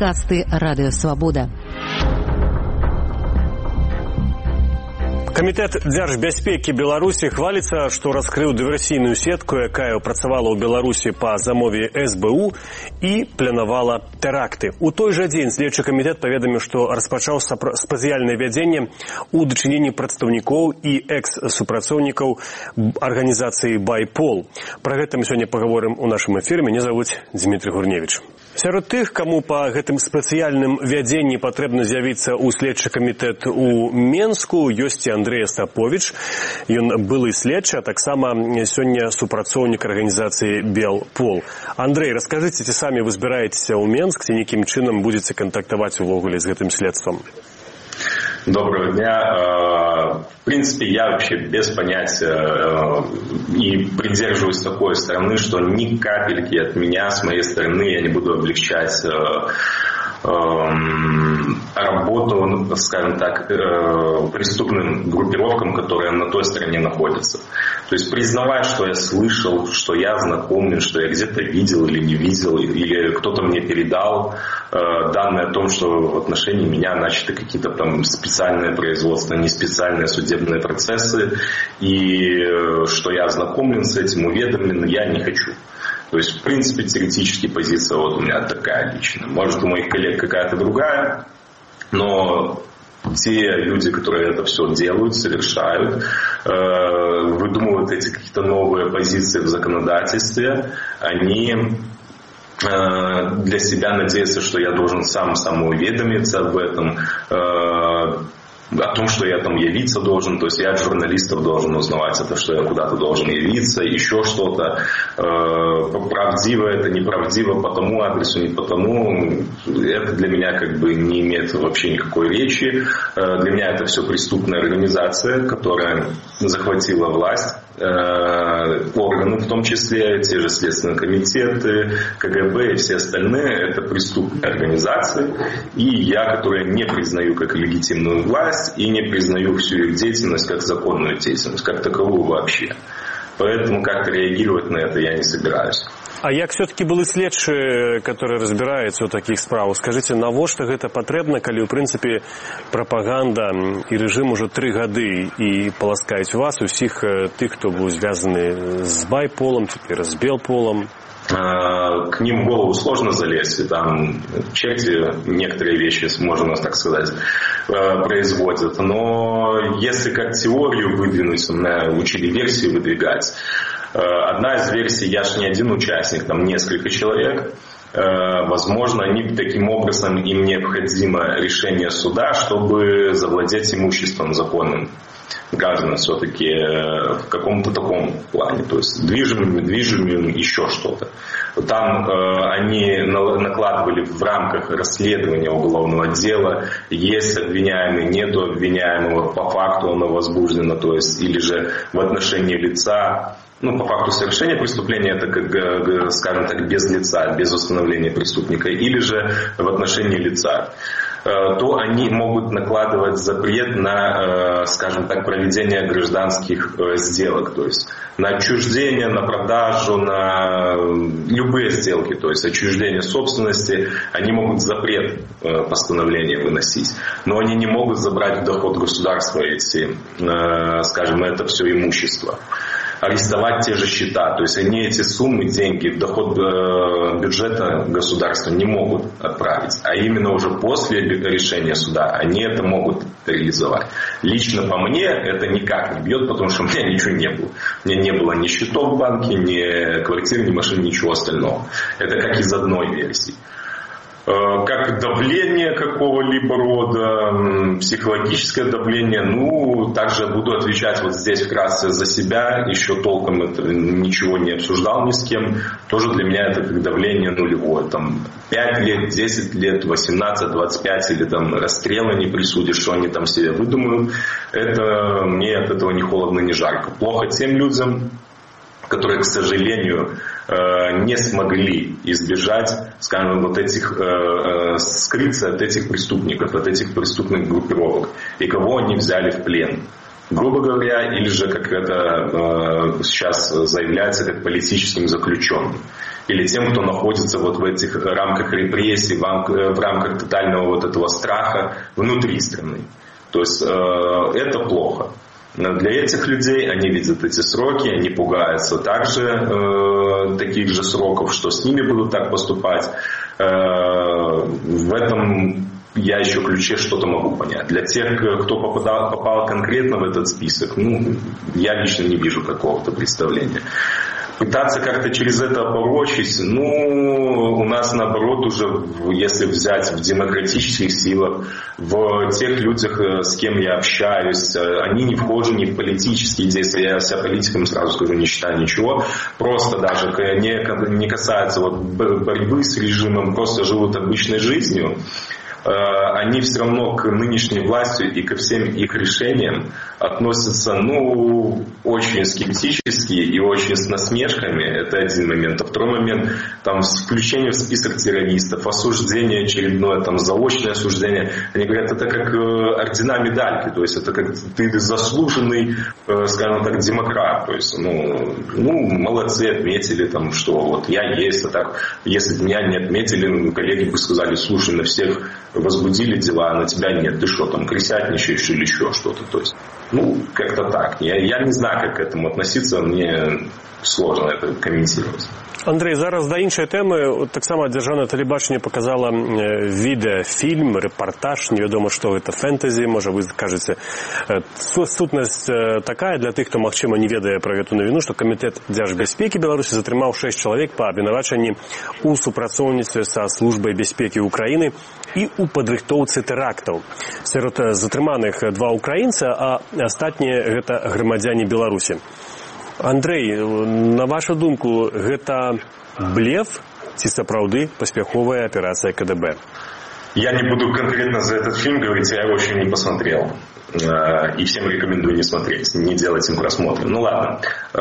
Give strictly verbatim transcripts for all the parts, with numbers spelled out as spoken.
Падкасты Радыё Свабода. Камітэт дзяржбяспекі Беларусі хваліцца, што раскрыў дыверсійную сетку, якая працавала ў Беларусі па замове эс бэ у і планавала тэракты. У той жа дзень следчы камітэт паведаміў, што распачаў спецыяльнае вядзенне ў дачыненні прадстаўнікоў і экс-супрацоўнікаў арганізацыі «Байпол». Пра гэта мы сёння паговорым у нашым эфіры. Мяне завуць Дмітрий Гурневіч. Сярод тых, каму па гэтым спецыяльным вядзенні патрэбна з'явіцца ў следчы камітэт у Менску, ёсць і Андрей Остапович. Ён былы следчы, а таксама сёння супрацоўнік арганізацыі «Белпол». Андрей, раскажыце, ці самі вы збіраецеся ў Менск, ці нейкім чынам будзеце кантактаваць увогуле з гэтым следствам? Доброго дня. В принципе, я вообще без понятия и придерживаюсь такой стороны, что ни капельки от меня, с моей стороны, я не буду облегчать работу, скажем так, преступным группировкам, которые на той стороне находятся. То есть признавать, что я слышал, что я знакомлен, что я где-то видел или не видел, или кто-то мне передал данные о том, что в отношении меня начаты какие-то там специальные производства, не специальные судебные процессы, и что я знакомлен с этим, уведомлен, я не хочу. То есть, в принципе, теоретически позиция вот у меня такая личная. Может, у моих коллег какая-то другая, но те люди, которые это все делают, совершают, э, выдумывают эти какие-то новые позиции в законодательстве, они э, для себя надеются, что я должен сам самоуведомиться об этом, э, о том, что я там явиться должен, то есть я от журналистов должен узнавать это, что я куда-то должен явиться, еще что-то. Правдиво это, неправдиво по тому адресу, не по тому. Это для меня как бы не имеет вообще никакой речи. Для меня это все преступная организация, которая захватила власть. Органы, в том числе, те же следственные комитеты, ка гэ бэ и все остальные, это преступные организации. И я, которая не признаю как легитимную власть и не признаю всю их деятельность как законную деятельность, как таковую вообще. Поэтому как-то реагировать на это я не собираюсь. А як все-таки былы следчы, которые разбіраюцца ў такіх справах? Скажыце, навошта гэта патрэбна, калі ў прынцыпе прапаганда і рэжым ужо тры гады і паласкаюць вас, усіх тых, хто быў звязаны з Байполом, цяпер з Белполом? К ним в голову сложно залезть, и там черти некоторые вещи, можно так сказать, производят. Но если как теорию выдвинуть, меня учили версии выдвигать. Одна из версий, я же не один участник, там несколько человек. Возможно, они таким образом, им необходимо решение суда, чтобы завладеть имуществом законным граждан все-таки в каком-то таком плане, то есть движимым, недвижимым, еще что-то. Там э, они накладывали в рамках расследования уголовного дела, есть обвиняемый, нету обвиняемого, по факту оно возбуждено, то есть или же в отношении лица. Ну, по факту совершения преступления, это, как, скажем так, без лица, без установления преступника, или же в отношении лица, то они могут накладывать запрет на, скажем так, проведение гражданских сделок, то есть на отчуждение, на продажу, на любые сделки, то есть отчуждение собственности, они могут запрет постановления выносить, но они не могут забрать в доход государства эти, скажем, это все имущество. Арестовать те же счета. То есть они эти суммы, деньги в доход бюджета государства не могут отправить. А именно уже после решения суда они это могут реализовать. Лично по мне это никак не бьет, потому что у меня ничего не было. У меня не было ни счетов в банке, ни квартиры, ни машин, ничего остального. Это как из одной версии. Как давление какого-либо рода, психологическое давление, ну, также буду отвечать вот здесь вкратце за себя, еще толком это ничего не обсуждал ни с кем, тоже для меня это как давление нулевое, там, пять лет, десять лет, восемнадцать, двадцать пять, или там расстрелы не присудишь, что они там себе выдумают, это мне от этого ни холодно, ни жарко. Плохо тем людям, которые, к сожалению, не смогли избежать, скажем, вот этих, скрыться от этих преступников, от этих преступных группировок, и кого они взяли в плен. Грубо говоря, или же, как это сейчас заявляется, как политическим заключенным. или тем, кто находится вот в этих рамках репрессий, в рамках тотального вот этого страха внутри страны. То есть это плохо. Но для этих людей они видят эти сроки, они пугаются также э, таких же сроков, что с ними будут так поступать. Э, в этом я еще в ключе что-то могу понять. Для тех, кто попадал, попал конкретно в этот список, ну, я лично не вижу какого-то представления. Пытаться как-то через это порочить, ну, у нас наоборот уже, если взять в демократических силах, в тех людях, с кем я общаюсь, они не вхожи ни в политические действия, я себя политиком, сразу скажу, не считаю ничего, просто даже не, не касается вот борьбы с режимом, просто живут обычной жизнью. Они все равно к нынешней власти и ко всем их решениям относятся, ну, очень скептически и очень с насмешками. Это один момент. А второй момент, там, включение в список террористов, осуждение очередное, там, заочное осуждение. Они говорят, это как ордена медальки, то есть это как ты заслуженный, скажем так, демократ. То есть, ну, ну молодцы, отметили, там, что вот я есть, а так, если бы меня не отметили, ну, коллеги бы сказали, слушай, на всех возбудили дела, а на тебя нет. Ты что, там, крысятничаешь или еще что-то? То есть, ну, как-то так. Я, я не знаю, как к этому относиться. Мне сложно это комментировать. Андрей, зараз до іншої теми. От так само державне телебачення показало відеофільм, репортаж, невідомо, що це, фентезі, може ви скажете. Сутність така для тих, хто, можливо, не ведає про цю новину, що Комітет Держбезпеки Білорусі затримав шість чоловік по обвинуваченні у супрацовництві со Службою безпеки України і у падрыхтоўцы тэрактаў. Сярод затрыманых два украінца, а астатнія гэта грамадзяне Беларусі. Андрей, на вашу думку, гэта блеф ці сапраўды паспяховая операция ка дэ бэ? Я не буду конкретно за этот фильм говорить, я его еще не посмотрел. И всем рекомендую не смотреть, не делать им просмотр. Ну ладно.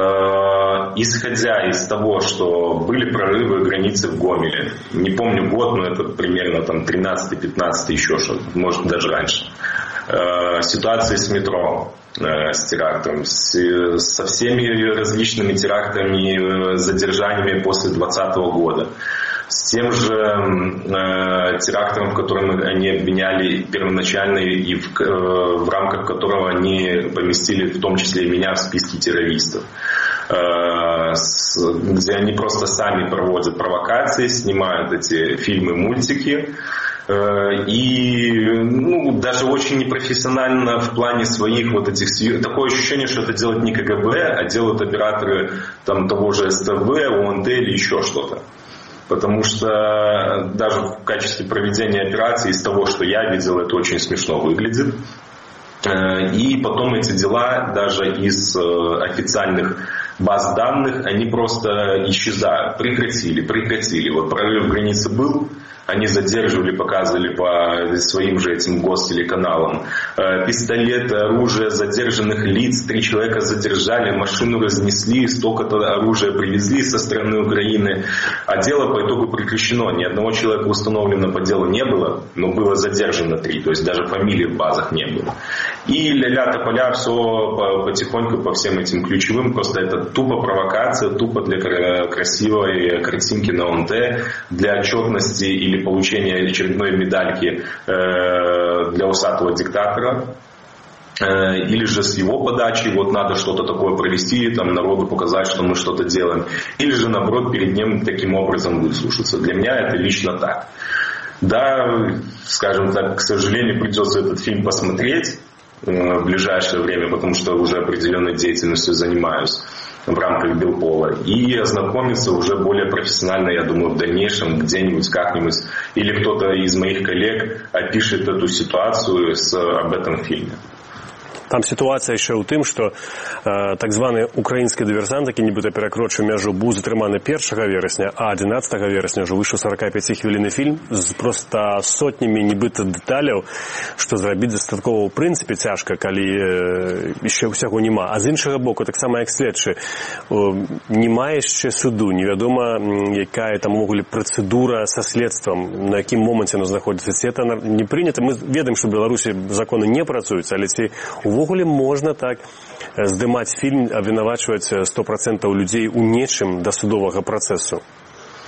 Исходя из того, что были прорывы границы в Гомеле, не помню год, но это примерно там тринадцатый-пятнадцатый еще что-то, может даже раньше. Ситуация с метро, с терактом, с, со всеми различными терактами, задержаниями после двадцатого года. С тем же э, терактом, в котором они обвиняли первоначально и в, э, в рамках которого они поместили в том числе и меня в списке террористов. Э, с, где они просто сами проводят провокации, снимают эти фильмы, мультики. И ну, даже очень непрофессионально в плане своих вот этих... Такое ощущение, что это делает не ка гэ бэ, а делают операторы там, того же эс тэ вэ, о эн тэ или еще что-то. Потому что даже в качестве проведения операции, из того, что я видел, это очень смешно выглядит. И потом эти дела даже из официальных баз данных, они просто исчезают. Прекратили, прекратили. Вот прорыв границы был, они задерживали, показывали по своим же этим гостелеканалам. Пистолеты, оружие задержанных лиц, три человека задержали, машину разнесли, столько-то оружия привезли со стороны Украины. А дело по итогу прекращено. Ни одного человека установлено по делу не было, но было задержано три. То есть даже фамилии в базах не было. И ля-ля тополя все потихоньку по всем этим ключевым. Просто это тупо провокация, тупо для красивой картинки на о эн тэ, для отчетности или получения очередной медальки для усатого диктатора. Или же с его подачи, вот надо что-то такое провести, там народу показать, что мы что-то делаем. Или же наоборот перед ним таким образом выслушаться. Для меня это лично так. Да, скажем так, к сожалению, придется этот фильм посмотреть в ближайшее время, потому что уже определенной деятельностью занимаюсь в рамках Белпола, и ознакомиться уже более профессионально, я думаю, в дальнейшем где-нибудь, как-нибудь, или кто-то из моих коллег опишет эту ситуацию с, об этом фильме. Там ситуація ще у тим, що е, так званий український диверсант, який нібито перекрочив межу, був затриманий першого вересня, а одинадцятого вересня вже вийшов сорокап'ятихвилинний фільм з просто сотнями нібито деталей, що зробити достатково в принципі тяжко, коли е, ще всього нема. А з іншого боку, так само як слідчі, немає ще суду, невідомо, яка там могла процедура со слідством, на якому моменті воно знаходиться. Це не прийнято. Ми ведаємо, що в Білорусі закони не працюють, але ці увогуле можна так здымаць фільм, абвінавачваць сто процентаў людзей у нечым да судовага працэсу?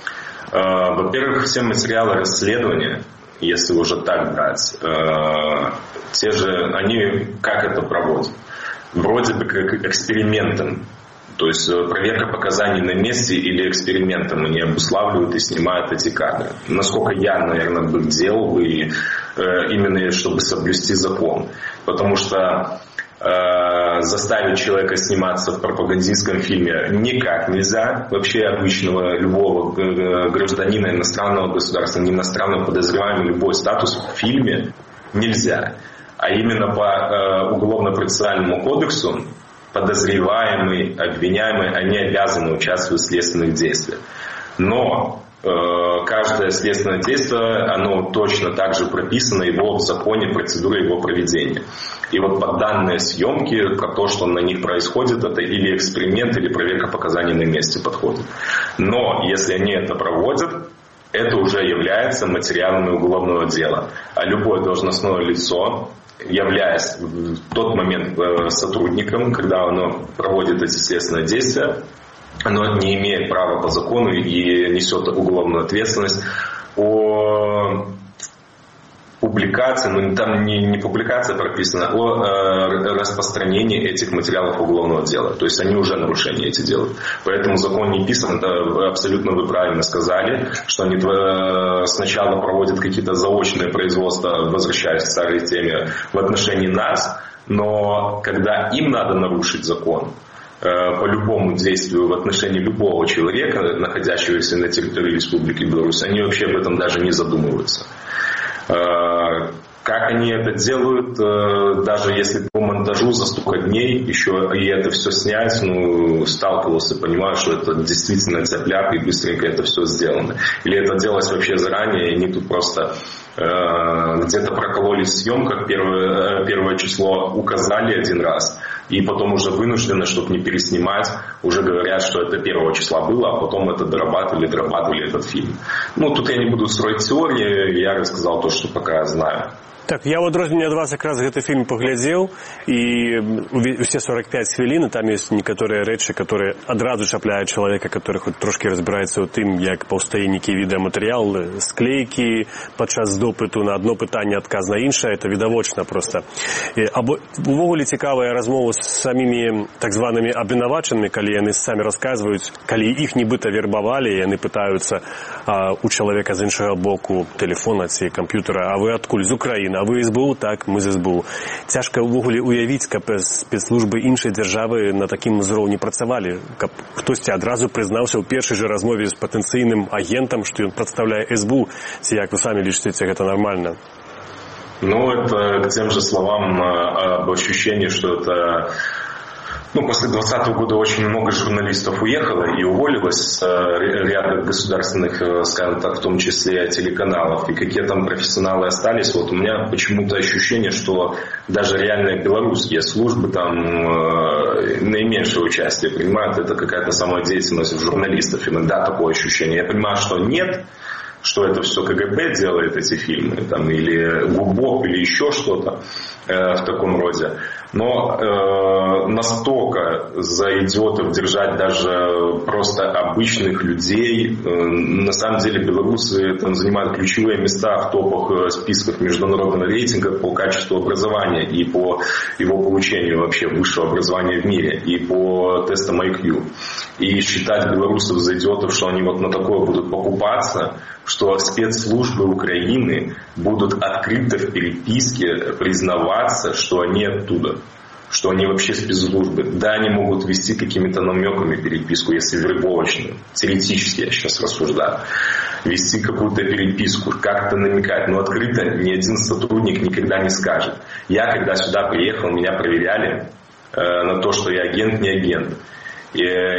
Во-первых, все материалы расследования, если уже так брать, те же, они как это проводят? Вроде бы как экспериментом. То есть проверка показаний на месте или экспериментом они обуславливают и снимают эти кадры. Насколько я, наверное, бы делал бы именно чтобы соблюсти закон. Потому что э, заставить человека сниматься в пропагандистском фильме никак нельзя. Вообще обычного любого гражданина иностранного государства, не иностранного подозреваемого, любой статус в фильме нельзя. А именно по э, уголовно-процессуальному кодексу подозреваемый, обвиняемый, они обязаны участвовать в следственных действиях. Но э, каждое следственное действие, оно точно так же прописано его в законе, процедура его проведения. И вот под данные съемки, про то, что на них происходит, это или эксперимент, или проверка показаний на месте подходит. Но если они это проводят, это уже является материалами уголовного дела. А любое должностное лицо, являясь в тот момент сотрудником, когда оно проводит эти следственные действия, оно не имеет права по закону и несет уголовную ответственность о публикации, ну там не, не публикация прописана, а о э, распространении этих материалов уголовного дела. То есть они уже нарушения эти делают. Поэтому закон не писан, это абсолютно вы правильно сказали, что они э, сначала проводят какие-то заочные производства, возвращаясь к старой теме, в отношении нас, но когда им надо нарушить закон, по любому действию в отношении любого человека, находящегося на территории Республики Беларусь, они вообще об этом даже не задумываются. Как они это делают, даже если по монтажу за столько дней еще и это все снять, ну, сталкивался, понимаю, что это действительно цепляк и быстренько это все сделано. Или это делалось вообще заранее, и они тут просто э, где-то прокололись в съемках, первое, первое число указали один раз, и потом уже вынуждены, чтобы не переснимать, уже говорят, что это первого числа было, а потом это дорабатывали, дорабатывали этот фильм. Ну, тут я не буду строить теории, я рассказал то, что пока знаю. Так, я в адрозненне ад вас якраз гэты фільм паглядзеў і усе сорок пять хвілін, там ёсць некаторыя рэчы, которые адразу чапляюць чалавека, который хоць трошки разбіраецца ў тым, як паўстае нейкі відэаматэрыял, склейкі падчас допыту на одно пытанне, адказ на іншае, это відавочна просто. Або увогуле цікавая размова з самімі так званымі абвінавачанымі, калі яны самі расказваюць, калі іх нібыта вербавалі, яны пытаюцца а, у чалавека з іншага боку тэлефона ці камп'ютара, а вы адкуль, з Украіны? А вы СБУ? Так, мы з СБУ. Цяжка ўвогуле уявіць, каб спецслужбы іншай дзяржавы на такім узроўні працавалі, каб хтосьці адразу прызнаўся ў першай жа размове з патэнцыйным агентам, што ён прадстаўляе СБУ. Ці як вы самі лічыце, гэта нормально? Ну, это к тем же словам об ощущении, что это... Ну, после двадцатого года очень много журналистов уехало и уволилось с ряда государственных, скажем так, в том числе телеканалов. И какие там профессионалы остались, вот у меня почему-то ощущение, что даже реальные белорусские службы там э, наименьшее участие принимают. Это какая-то самодеятельность журналистов. Иногда такое ощущение. Я понимаю, что нет, что это все КГБ делает, эти фильмы, там, или Губов, или еще что-то э, в таком роде. Но э, настолько за идиотов держать даже просто обычных людей. Э, на самом деле белорусы там занимают ключевые места в топах, списках международного рейтинга по качеству образования и по его получению вообще высшего образования в мире, и по тестам ай кью. И считать белорусов за идиотов, что они вот на такое будут покупаться, что спецслужбы Украины будут открыто в переписке признаваться, что они оттуда, что они вообще спецслужбы. Да, они могут вести какими-то намеками переписку, если вербовочную. Теоретически я сейчас рассуждаю. Вести какую-то переписку, как-то намекать. Но открыто ни один сотрудник никогда не скажет. Я, когда сюда приехал, меня проверяли э, на то, что я агент, не агент. И,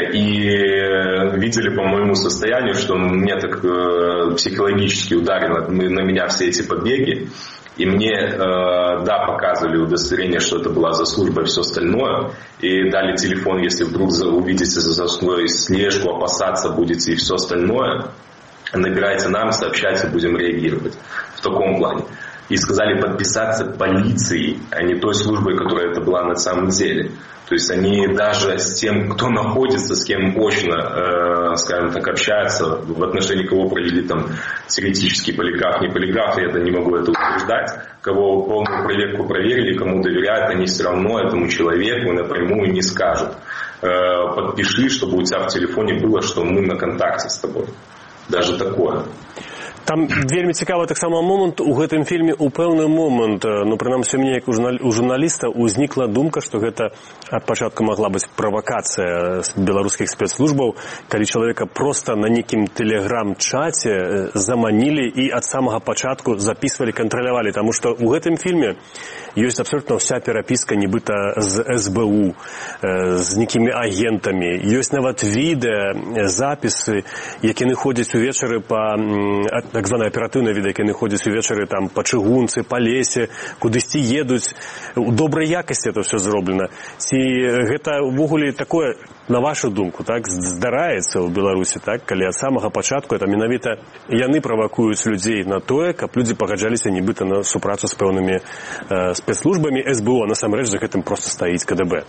и видели по моему состоянию, что мне так э, психологически ударило на меня все эти побеги. И мне, э, да, показывали удостоверение, что это была за служба и все остальное. И дали телефон, если вдруг увидите за свою слежку, опасаться будете и все остальное. Набирайте нам, сообщайте, будем реагировать. В таком плане. и сказали подписаться полицией, а не той службой, которая это была на самом деле. То есть они даже с тем, кто находится, с кем очно, э, скажем так, общаются, в отношении кого провели там теоретический полиграф, не полиграф, я это не могу это утверждать, кого полную проверку проверили, кому доверяют, они все равно этому человеку напрямую не скажут. Э, подпиши, чтобы у тебя в телефоне было, что мы на контакте с тобой. Даже такое. Там вельмі цікавы таксама момант у гэтым фільме у пэўны момант, ну прынамсі у мяне як у журналіста узнікла думка, што гэта ад пачатку магла быць правакацыя беларускіх спецслужбаў, калі чалавека проста на нейкім тэлеграм-чаце заманілі і ад самага пачатку запісвалі, кантралявалі, таму што у гэтым фільме ёсць абсолютна ўся перапіска нібыта з эс бэ у, з нейкімі агентамі, ёсць нават відэа, запісы, які яны ходзяць увечары па так званая аператыўная відэа, які яны ходзяць увечары там па чыгунцы, па лесе, кудысьці едуць. У добрай якасці это все зроблена. Ці гэта ўвогуле такое, на вашу думку, так, здараецца ў Беларусі, так, калі ад самага пачатку это менавіта яны правакуюць людзей на тое, каб людзі пагаджаліся нібыта на супрацу з пэўнымі э, спецслужбамі эс бэ у, а насамрэч за гэтым проста стаіць ка дэ бэ.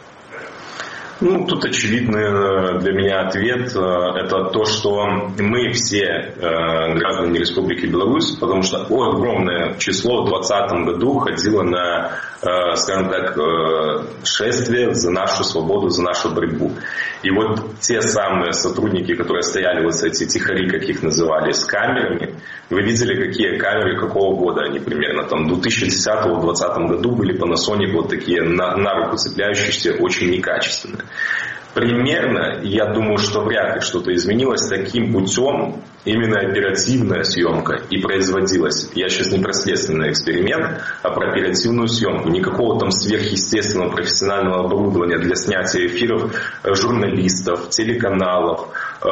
Ну, тут очевидный для меня ответ – это то, что мы все граждане Республики Беларусь, потому что огромное число в двадцатом году ходило на, скажем так, шествие за нашу свободу, за нашу борьбу. И вот те самые сотрудники, которые стояли, вот эти тихари, как их называли, с камерами, вы видели, какие камеры, какого года они примерно. Там в две тысячи десятом - две тысячи двадцатом году были Panasonic вот такие на, на руку цепляющиеся, очень некачественные. Примерно, я думаю, что вряд ли что-то изменилось. Таким путем именно оперативная съемка и производилась. Я сейчас не про следственный эксперимент, а про оперативную съемку. Никакого там сверхъестественного профессионального оборудования для снятия эфиров журналистов, телеканалов,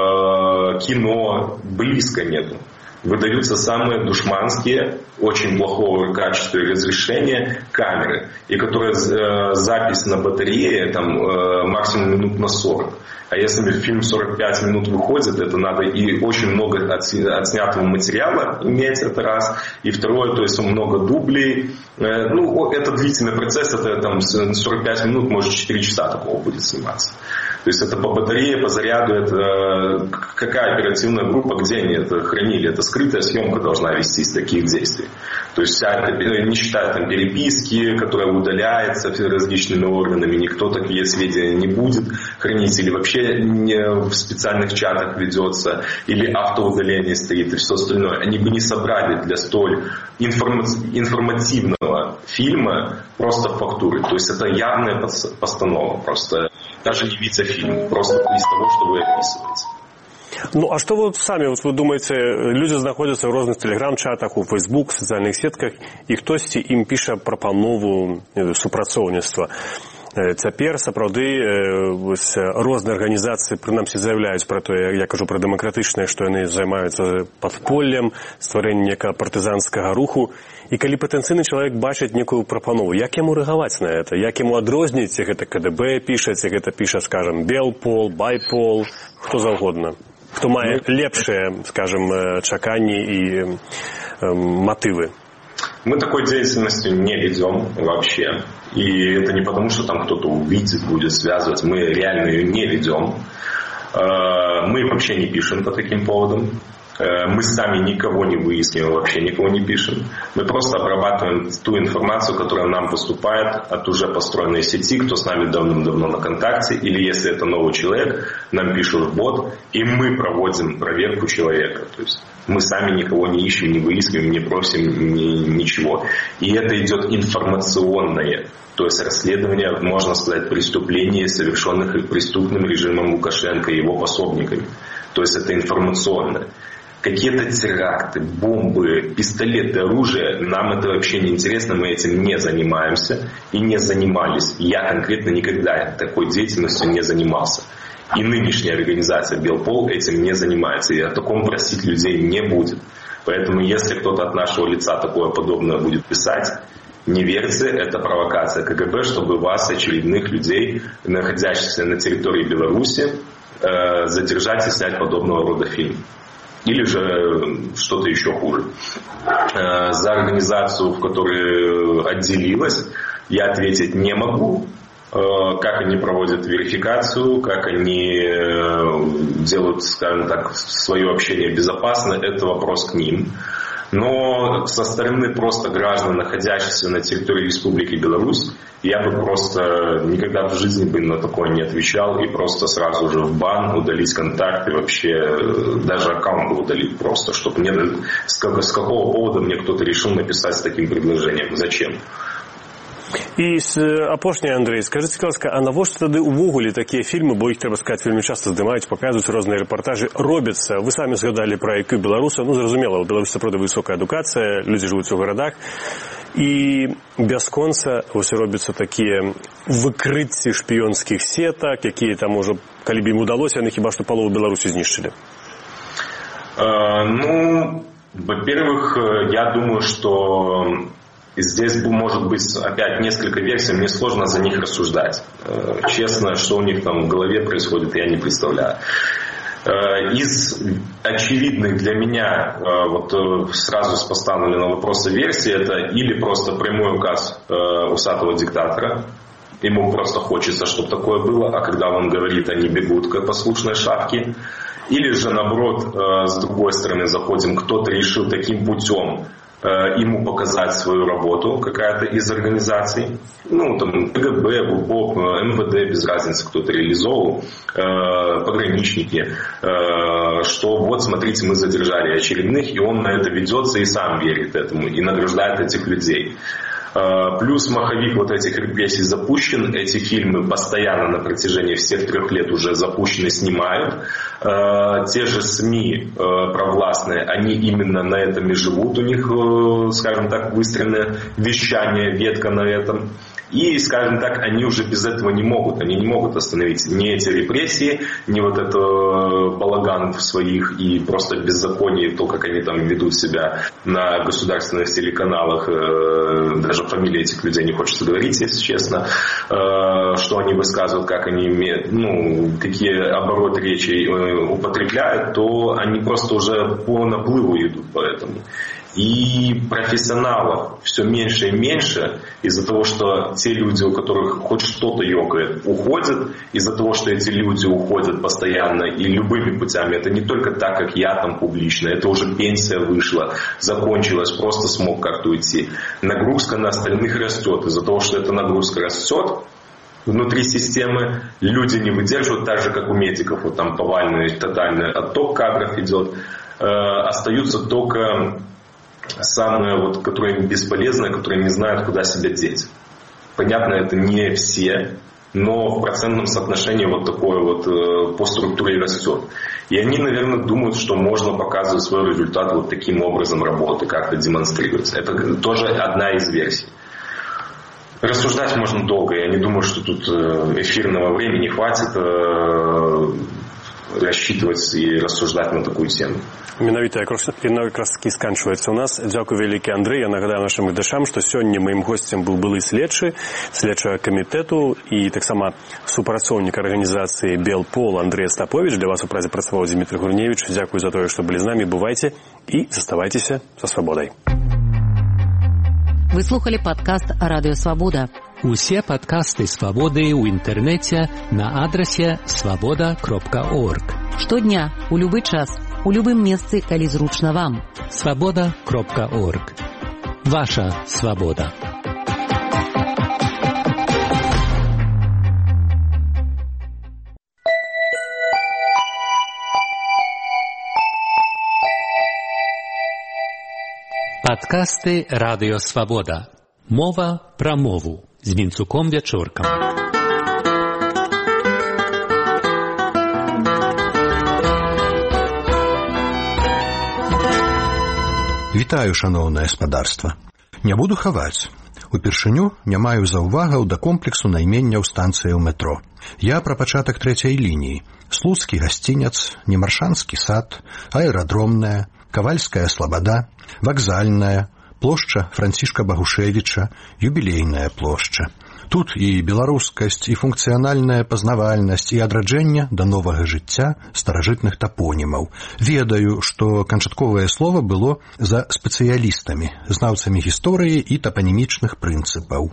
э, кино близко нету. Выдаются самые душманские, очень плохого качества и разрешения камеры, и которые э, запись на батарее там э, максимум минут на сорок. А если фильм сорок пять минут выходит, это надо и очень много отснятого материала иметь, это раз. И второе, то есть много дублей. Э, ну, это длительный процесс, это там сорок пять минут, может четыре часа такого будет сниматься. То есть это по батарее, по заряду, это какая оперативная группа, где они это хранили. Это скрытая съемка должна вестись таких действий. То есть вся это, не считая там переписки, которая удаляется различными органами, никто такие сведения не будет хранить, или вообще не в специальных чатах ведется, или автоудаление стоит и все остальное. Они бы не собрали для столь информ... информативного фильма просто фактуры. То есть это явная постанова, просто даже не видеофильм, просто из того, что вы описываете. Ну, а что вы сами, вот вы думаете, люди знаходзяцца ў розных телеграм-чатах, у Facebook, социальных сетках, і хтосьці ім піша прапанову супрацоўніцтва. Цяпер сапраўды розныя арганізацыі прынамсі заяўляюць пра тое, я кажу пра дэмакратычныя, што яны займаюцца падполлем, стварэннем некага партызанскага руху. І калі патэнцыйны чалавек бачыць некую прапанову, як яму рэагаваць на гэта? Як яму адрозніць, гэта ка дэ бэ піша, ці гэта піша, скажам, Белпол, Байпол, хто заўгодна? Хто мае лепшыя, скажем, чаканні і мотивы? Мы такой деятельности не ведем вообще. И это не потому, что там кто-то увидит, будет связывать. Мы реально ее не ведем. Мы вообще не пишем по таким поводам. Мы сами никого не выясним, вообще никого не пишем. Мы просто обрабатываем ту информацию, которая нам поступает от уже построенной сети, кто с нами давным-давно на контакте, или если это новый человек, нам пишут в бот, и мы проводим проверку человека. То есть мы сами никого не ищем, не выискиваем, не просим ни, ничего. И это идет информационное, то есть расследование, можно сказать, преступлений, совершенных преступным режимом Лукашенко и его пособниками. То есть это информационное. Какие-то теракты, бомбы, пистолеты, оружие, нам это вообще не интересно, мы этим не занимаемся и не занимались. Я конкретно никогда такой деятельностью не занимался. И нынешняя организация Белпол этим не занимается. И о таком просить людей не будет. Поэтому если кто-то от нашего лица такое подобное будет писать, не верьте, это провокация ка гэ бэ, чтобы вас, очередных людей, находящихся на территории Беларуси, задержать и снять подобного рода фильм. Или же что-то еще хуже. За организацию, в которой отделилась, я ответить не могу. Как они проводят верификацию, как они делают, скажем так, свое общение безопасно, это вопрос к ним. Но со стороны просто граждан, находящихся на территории Республики Беларусь, я бы просто никогда в жизни бы на такое не отвечал и просто сразу же в бан, удалить контакты, вообще даже аккаунт бы удалить просто, чтобы мне, с какого повода мне кто-то решил написать с таким предложением. Зачем? І апошняе, Андрей, скажите, ласка, а навошта тады увогуле такія фільмы, бо іх, трэба сказаць, вельмі часта здымаюць, паказваюць розныя рэпартажы, робяцца? Вы самі згадалі пра ай кью беларуса, ну, зразумела, у Беларусі сапраўды высокая адукацыя, людзі жывуць у гарадах, і бясконца вось робяцца такія выкрыцці шпіёнскіх сетак, якія там ужо, калі б ім удалося, яны хіба што палову Беларусі знішчылі? Ну, во-первых, я думаю, что здесь может быть опять несколько версий, мне сложно за них рассуждать. Честно, что у них там в голове происходит, я не представляю. Из очевидных для меня вот сразу с поставленного вопроса версии, это или просто прямой указ усатого диктатора, ему просто хочется, чтобы такое было, а когда он говорит, они бегут как послушные шапки. Или же, наоборот, с другой стороны, заходим, кто-то решил таким путем ему показать свою работу, какая-то из организаций, ну, там, КГБ, ВУПОП, МВД, без разницы, кто-то реализовал, э, пограничники, э, что вот, смотрите, мы задержали очередных, и он на это ведется и сам верит этому, и награждает этих людей. Плюс маховик вот этих репрессий запущен, эти фильмы постоянно на протяжении всех трех лет уже запущены, снимают. Те же СМИ провластные, они именно на этом и живут, у них, скажем так, выстроенное вещание, ветка на этом. И, скажем так, они уже без этого не могут, они не могут остановить ни эти репрессии, ни вот это балаган в своих и просто беззаконие, то, как они там ведут себя на государственных телеканалах, даже фамилии этих людей не хочется говорить, если честно, что они высказывают, как они имеют, ну, какие обороты речи употребляют, то они просто уже по наплыву идут по этому. И профессионалов все меньше и меньше из-за того, что те люди, у которых хоть что-то ёкает, уходят, из-за того, что эти люди уходят постоянно и любыми путями. Это не только так, как я там публично, это уже пенсия вышла, закончилась, просто смог как-то уйти. Нагрузка на остальных растет. Из-за того, что эта нагрузка растет, внутри системы люди не выдерживают, так же, как у медиков, вот там повальный, тотальный отток кадров идет, э, остаются только самые, вот, которые бесполезные, которые не знают, куда себя деть. Понятно, это не все, но в процентном соотношении вот такое вот э, по структуре растет. И они, наверное, думают, что можно показывать свой результат вот таким образом работы, как-то демонстрировать. Это тоже одна из версий. Рассуждать можно долго. Я не думаю, что тут эфирного времени хватит э, рассчитывать и рассуждать на такую тему. Менавіта якраз такі сканчваецца у нас. Дзякуй вялікі, Андрэй. Я нагадаю нашим гледачам, што сёння маім госцем быў былы следчы следчага камітэту і таксама супрацоўнік арганізацыі Белпол Андрэй Остапович. Для вас у празе працаваў Дмітрий Гурневич. Дзякуй за тое, што былі з намі. Бывайце і заставайцеся са свабодай. Вы слухали падкаст «Радыё Свабода». Усе падкасты «Свабоды» ў інтэрнэце на адрасе свабода кропка орг. Штодня, у любы час, у любым месцы, калі зручна вам. свабода кропка орг. Ваша свабода. Падкасты «Радыё Свабода». Мова пра мову з Вінцуком Вячоркам. Вітаю, шаноўнае спадарства. Не буду хаваць. Упершыню не маю заўвагаў да комплексу найменняў станцыяў метро. Я пра пачатак трэцяй лініі. Слуцкі гасціняц, Немаршанскі сад, аэрадромная, Кавальская слабада, вакзальная, плошча Францішка Багушевіча, юбілейная плошча. Тут і беларускасць, і функцыянальная пазнавальнасць, і адраджэнне да новага жыцця старажытных тапонімаў. Ведаю, што канчатковае слова было за спецыялістамі, знаўцамі гісторыі і тапанімічных прынцыпаў.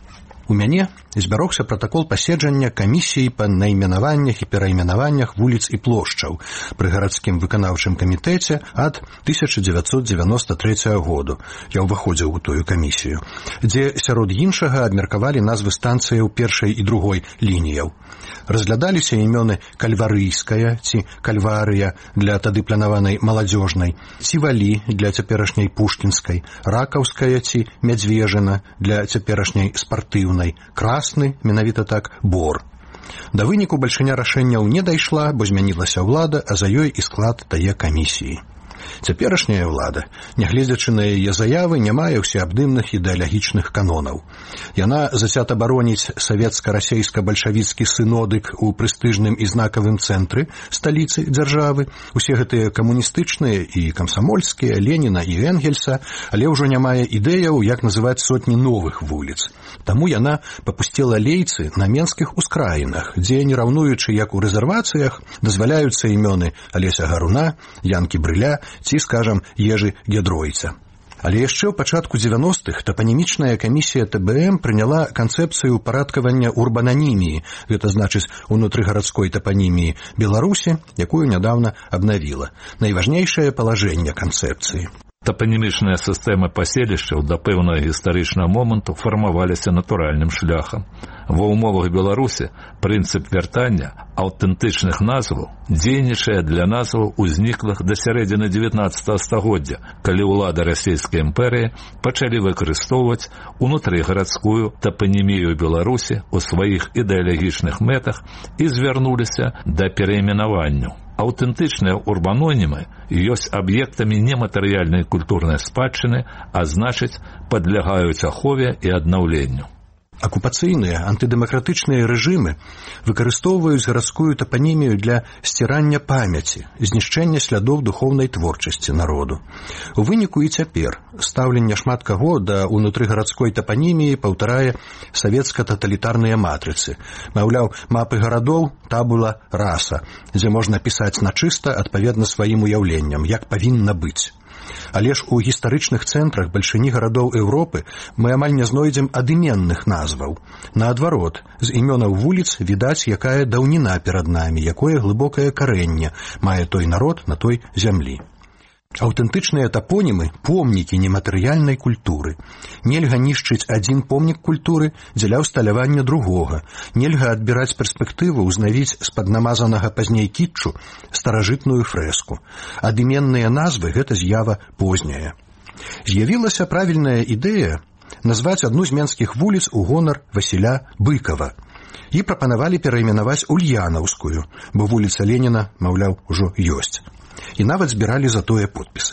У мяне збярогся пратакол паседжання камісіі па найменаваннях і перайменаваннях вуліц і плошчаў пры гарадскім выканаўчым камітэце ад тысяча дзевяцьсот дзевяноста трэцяга году. Я ўваходзіў у тую камісію, дзе сярод іншага абмеркавалі назвы станцыяў першай і другой лініяў. Разглядаліся імёны Кальварыйская ці Кальварыя для тады планаванай маладзёжнай, Цівалі для цяперашняй Пушкінскай, Ракаўская ці Мядзвежына для цяперашняй спартыўнай, Красны, менавіта так, Бор. Да выніку бальшыня рашэнняў не дайшла, бо змянілася ўлада, а за ёй і склад тае камісіі. Цяперашняя ўлада, нягледзячы на яе заявы, не мае ўсеабдымных ідэалагічных канонаў. Яна зацята бароніць савецка-расейска-бальшавіцкі сынодык у прэстыжным і знакавым цэнтры сталіцы дзяржавы, усе гэтыя камуністычныя і камсамольскія, Леніна і Энгельса, але ўжо не мае ідэяў, як называць сотні новых вуліц. Таму яна папусціла лейцы на менскіх ускраінах, дзе, не раўнуючы як у рэзервацыях, дазваляюцца імёны Алеся Гаруна, Янкі Брыля ці, скажам, Ежы Гедройца. Але яшчэ ў пачатку дзевяностых тапанімічная камісія тэ бэ эм прыняла канцэпцыю парадкавання урбананіміі, гэта значыць унутрыгарадской тапаніміі Беларусі, якую нядаўна абнавіла. Найважнейшае палажэнне канцэпцыі. Тапанімічныя сістэмы паселішчаў да пэўнага гістарычнага моманту фармаваліся натуральным шляхам. Ва ўмовах Беларусі прынцып вяртання аўтэнтычных назваў дзейнічае для назваў узніклых да сярэдзіны дзевятнаццатага стагоддзя, калі ўлады расійскай імперыі пачалі выкарыстоўваць унутрыгарадскую тапанімію Беларусі ў сваіх ідэалагічных мэтах і звярнуліся да перайменаванню. Аўтэнтычныя урбанонімы ёсць аб'ектамі нематэрыяльнай культурнай спадчыны, а значыць, падлягаюць ахове і аднаўленню. Акупацыйныя антыдэмакратычныя рэжымы выкарыстоўваюць гарадскую тапанімію для сцірання памяці, знішчэння слядоў духоўнай творчасці народу. У выніку і цяпер стаўленне шмат каго да унутрыгарадской тапаніміі паўтарае савецка-таталітарныя матрыцы. Маўляў, мапы гарадоў табула раса, дзе можна пісаць начыста адпаведна сваім уяўленням, як павінна быць. Але ж у гістарычных цэнтрах бальшыні гарадоў Еўропы мы амаль не знойдзем адыменных назваў. Наадварот, з імёнаў вуліц відаць, якая даўніна перад намі, якое глыбокае карэнне мае той народ на той зямлі. Аўтэнтычныя тапонімы – помнікі нематэрыяльнай культуры. Нельга нішчыць адзін помнік культуры дзеля ўсталявання другога. Нельга адбіраць перспектыву ўзнавіць з-пад намазанага пазней кітчу старажытную фрэску. Адыменныя назвы – гэта з'ява позняя. З'явілася правільная ідэя назваць адну з менскіх вуліц у гонар Васіля Быкава. І прапанавалі перайменаваць Ульянаўскую, бо вуліца Леніна, маўляў, ужо ёсць. І нават збіралі за тое подпісы.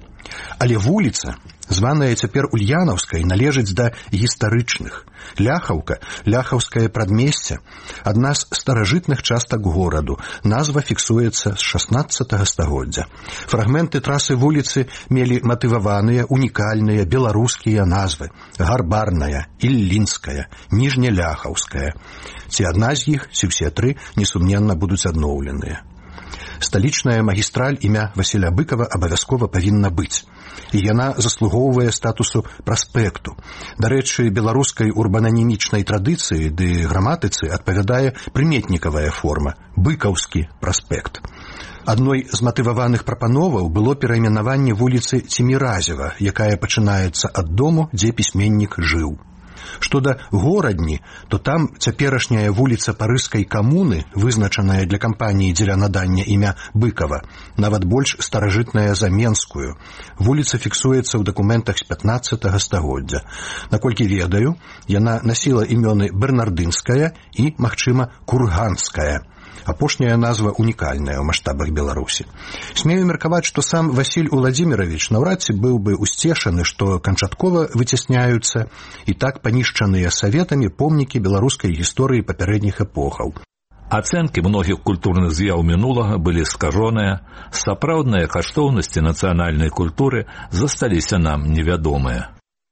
Але вуліца, званая цяпер Ульянаўскай, належыць да гістарычных. Ляхаўка, ляхаўскае прадмесце, адна з старажытных частак гораду. Назва фіксуецца з шаснаццатага стагоддзя. Фрагменты трасы вуліцы мелі матываваныя, унікальныя беларускія назвы. Гарбарная, Іллінская, Ніжняляхаўская. Ці адна з іх, ці ўсе тры, несумненна будуць адноўленыя. Сталічная магістраль імя Васіля Быкава абавязкова павінна быць. І яна заслугоўвае статусу праспекту. Дарэчы, беларускай урбананімічнай традыцыі ды граматыцы адпавядае прыметнікавая форма – Быкаўскі праспект. Адной з матываваных прапановаў было перайменаванне вуліцы Ціміразева, якая пачынаецца ад дому, дзе пісьменнік жыў. Што да горадні, то там цяперашняя вуліца Парыжскай камуны, вызначаная для кампаніі дзеля надання імя Быкава, нават больш старажытная за Менскую. Вуліца фіксуецца ў дакументах з пятнаццатага стагоддзя. Наколькі ведаю, яна насіла імёны Бернардынская і, магчыма, Курганская. Апошняя назва унікальная ў маштабах Беларусі. Смею меркаваць, што сам Васіль Уладзімірович наўрад ці быў бы усцешаны, што канчаткова выцясняюцца і так панішчаныя саветамі помнікі беларускай гісторыі папярэдніх эпохаў. Ацэнкі многіх культурных з'яў мінулага былі скажоныя, сапраўдныя каштоўнасці нацыянальнай культуры засталіся нам невядомыя.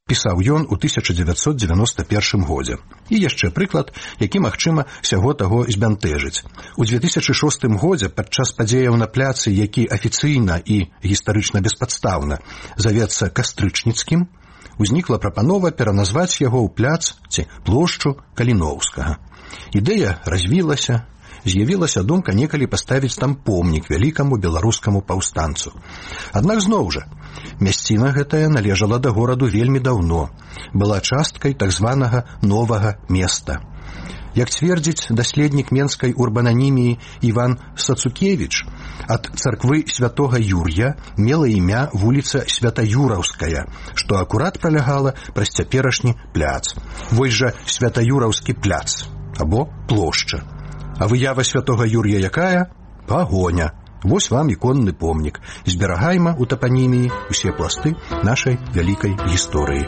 пісаў ён у тысяча дзевяцьсот дзевяноста першым годзе. І яшчэ прыклад, які, магчыма, сяго таго збянтэжыць. У дзве тысячы шостым годзе падчас падзеяў на пляцы, які афіцыйна і гістарычна беспадстаўна завецца Кастрычніцкім, узнікла прапанова пераназваць яго ў пляц ці плошчу Каліноўскага. Ідэя развілася, з'явілася думка некалі паставіць там помнік вялікаму беларускаму паўстанцу. Аднак зноў жа, мясціна гэтая належала да гораду вельмі даўно, была часткай так званага новага места. Як цвердзіць даследнік менскай урбананіміі Іван Сацукевіч, ад царквы святога Юр'я мела імя вуліца Святаюраўская, што акурат пралягала праз цяперашні пляц. Вось жа Святаюраўскі пляц, або плошча. А выява святога Юр'я якая? Пагоня. Вось вам іконны помнік. Зберагайма ў тапаніміі усе пласты нашай вялікай гісторыі.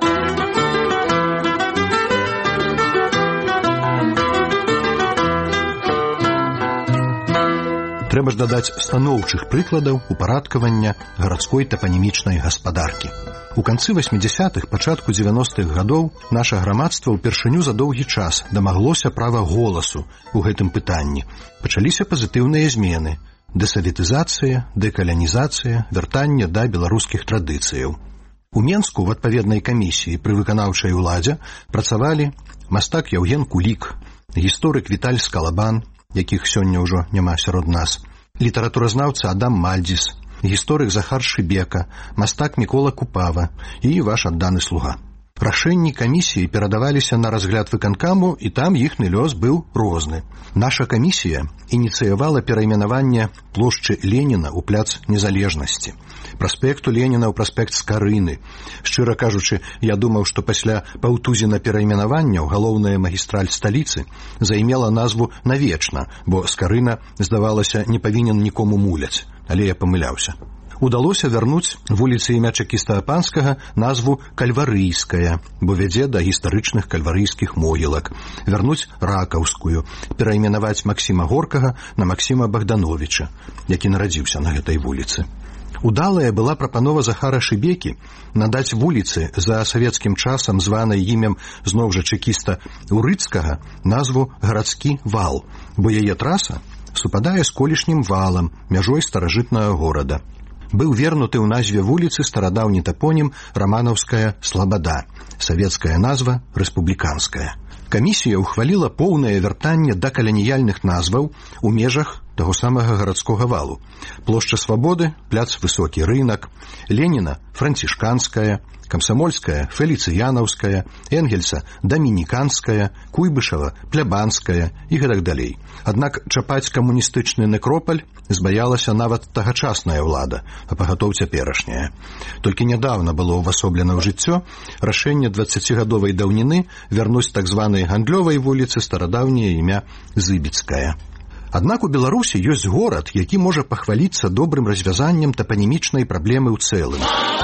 Трэба ж дадаць станоўчых прыкладаў упарадкавання гарадской тапанімічнай гаспадаркі. У канцы васьмідзясятых, пачатку дзевяностых гадоў наша грамадства ўпершыню за доўгі час дамаглося права голасу ў гэтым пытанні. Пачаліся пазітыўныя змены: дэсаветызацыя, дэкаланізацыя, вяртанне да беларускіх традыцыяў. У Менску в адпаведнай камісіі пры выканаўчай уладзе працавалі мастак Яўген Кулік, гісторык Віталь Скалабан, якіх сёння ўжо няма сярод нас, літаратуразнаўца Адам Мальдзіс, гісторык Захар Шыбека, мастак Мікола Купава і ваш адданы слуга. Рашэнні камісіі перадаваліся на разгляд выканкаму, і там іхны лёс быў розны. Наша камісія ініцыявала перайменаванне плошчы Леніна ў пляц Незалежнасці, праспекту Леніна ў праспект Скарыны. Шчыра кажучы, я думаў, што пасля паўтузіна перайменаванняў галоўная магістраль сталіцы займела назву навечна, бо Скарына, здавалася, не павінен нікому муляць, але я памыляўся. Удалося вярнуць вуліцы імя чэкіста Апанскага назву Кальварыйская, бо вядзе да гістарычных кальварыйскіх могілак, вярнуць Ракаўскую, перайменаваць Максіма Горкага на Максіма Богдановича, які нарадзіўся на гэтай вуліцы. Удалая была прапанова Захара Шыбекі надаць вуліцы за савецкім часам званай імем зноў жа чэкіста Урыцкага назву Гарадскі вал, бо яе траса супадае з колішнім валам, мяжой старажытнага горада. Быў вернуты ў назве вуліцы старадаўні тапонім Раманаўская Слабада, савецкая назва рэспубліканская. Камісія ўхваліла поўнае вяртанне да каланіяльных назваў у межах таго самага гарадскога валу. Плошча Свабоды, пляц Высокі рынак, Леніна Францішканская, Камсамольская Феліцыянаўская, Энгельса Дамініканская, Куйбышева Плябанская і гэтак далей. Аднак чапаць камуністычны некропаль збаялася нават тагачасная ўлада, а пагатоў цяперашняя. Толькі нядаўна было ўвасоблена ў жыццё рашэнне дваццацігадовай даўніны вярнуць так званай гандлёвай вуліцы старадаўняе імя Зыбіцкая. Аднак у Беларусі ёсць горад, які можа пахваліцца добрым развязаннем тапанімічнай праблемы ў цэлым.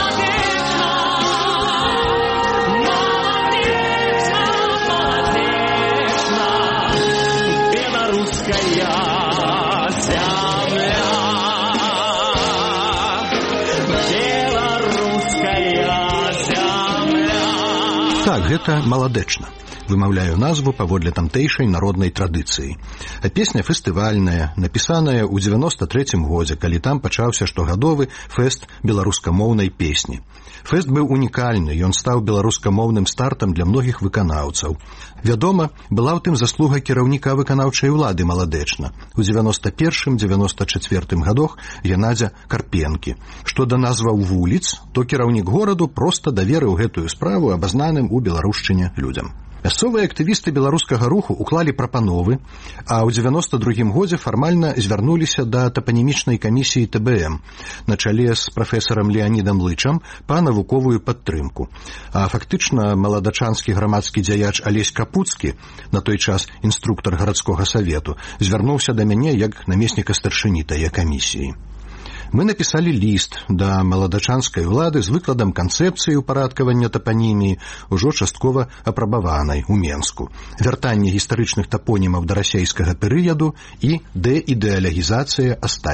Так, гэта маладэчна. Вымаўляю назву паводле тамтэйшай народнай традыцыі. А песня фестывальная, напісаная ў дзевяноста трэцім годзе, калі там пачаўся штогадовы фэст беларускамоўнай песні. Фэст быў унікальны, ён стаў беларускамоўным стартам для многіх выканаўцаў. Вядома, была ў тым заслуга кіраўніка выканаўчай улады маладэчна. У дзевяноста першым - дзевяноста чацвёртым гадах Геннадзя Карпенкі. Што да назваў вуліц, то кіраўнік гораду проста даверыў гэтую справу абазнаным у беларушчыне людзям. Мясцовыя актывісты беларускага руху уклалі прапановы, а ў дзевяноста другім годзе фармальна звярнуліся да тапанімічнай камісіі Тэ Бэ Эм на чале з прафесарам Леанідам Лычам па навуковую падтрымку. А фактычна маладачанскі грамадскі дзяяч Алесь Капуцкі, на той час інструктар гарадскога савету, звярнуўся да мяне як намесніка старшыні тае камісіі. Мы напісалі ліст да маладачанскай улады з выкладам канцэпцыі ўпарадкавання тапаніміі, ужо часткова апрабаванай у Менску, вяртанне гістарычных тапонімаў да расейскага перыяду і дэідэалогізацыя астатніх.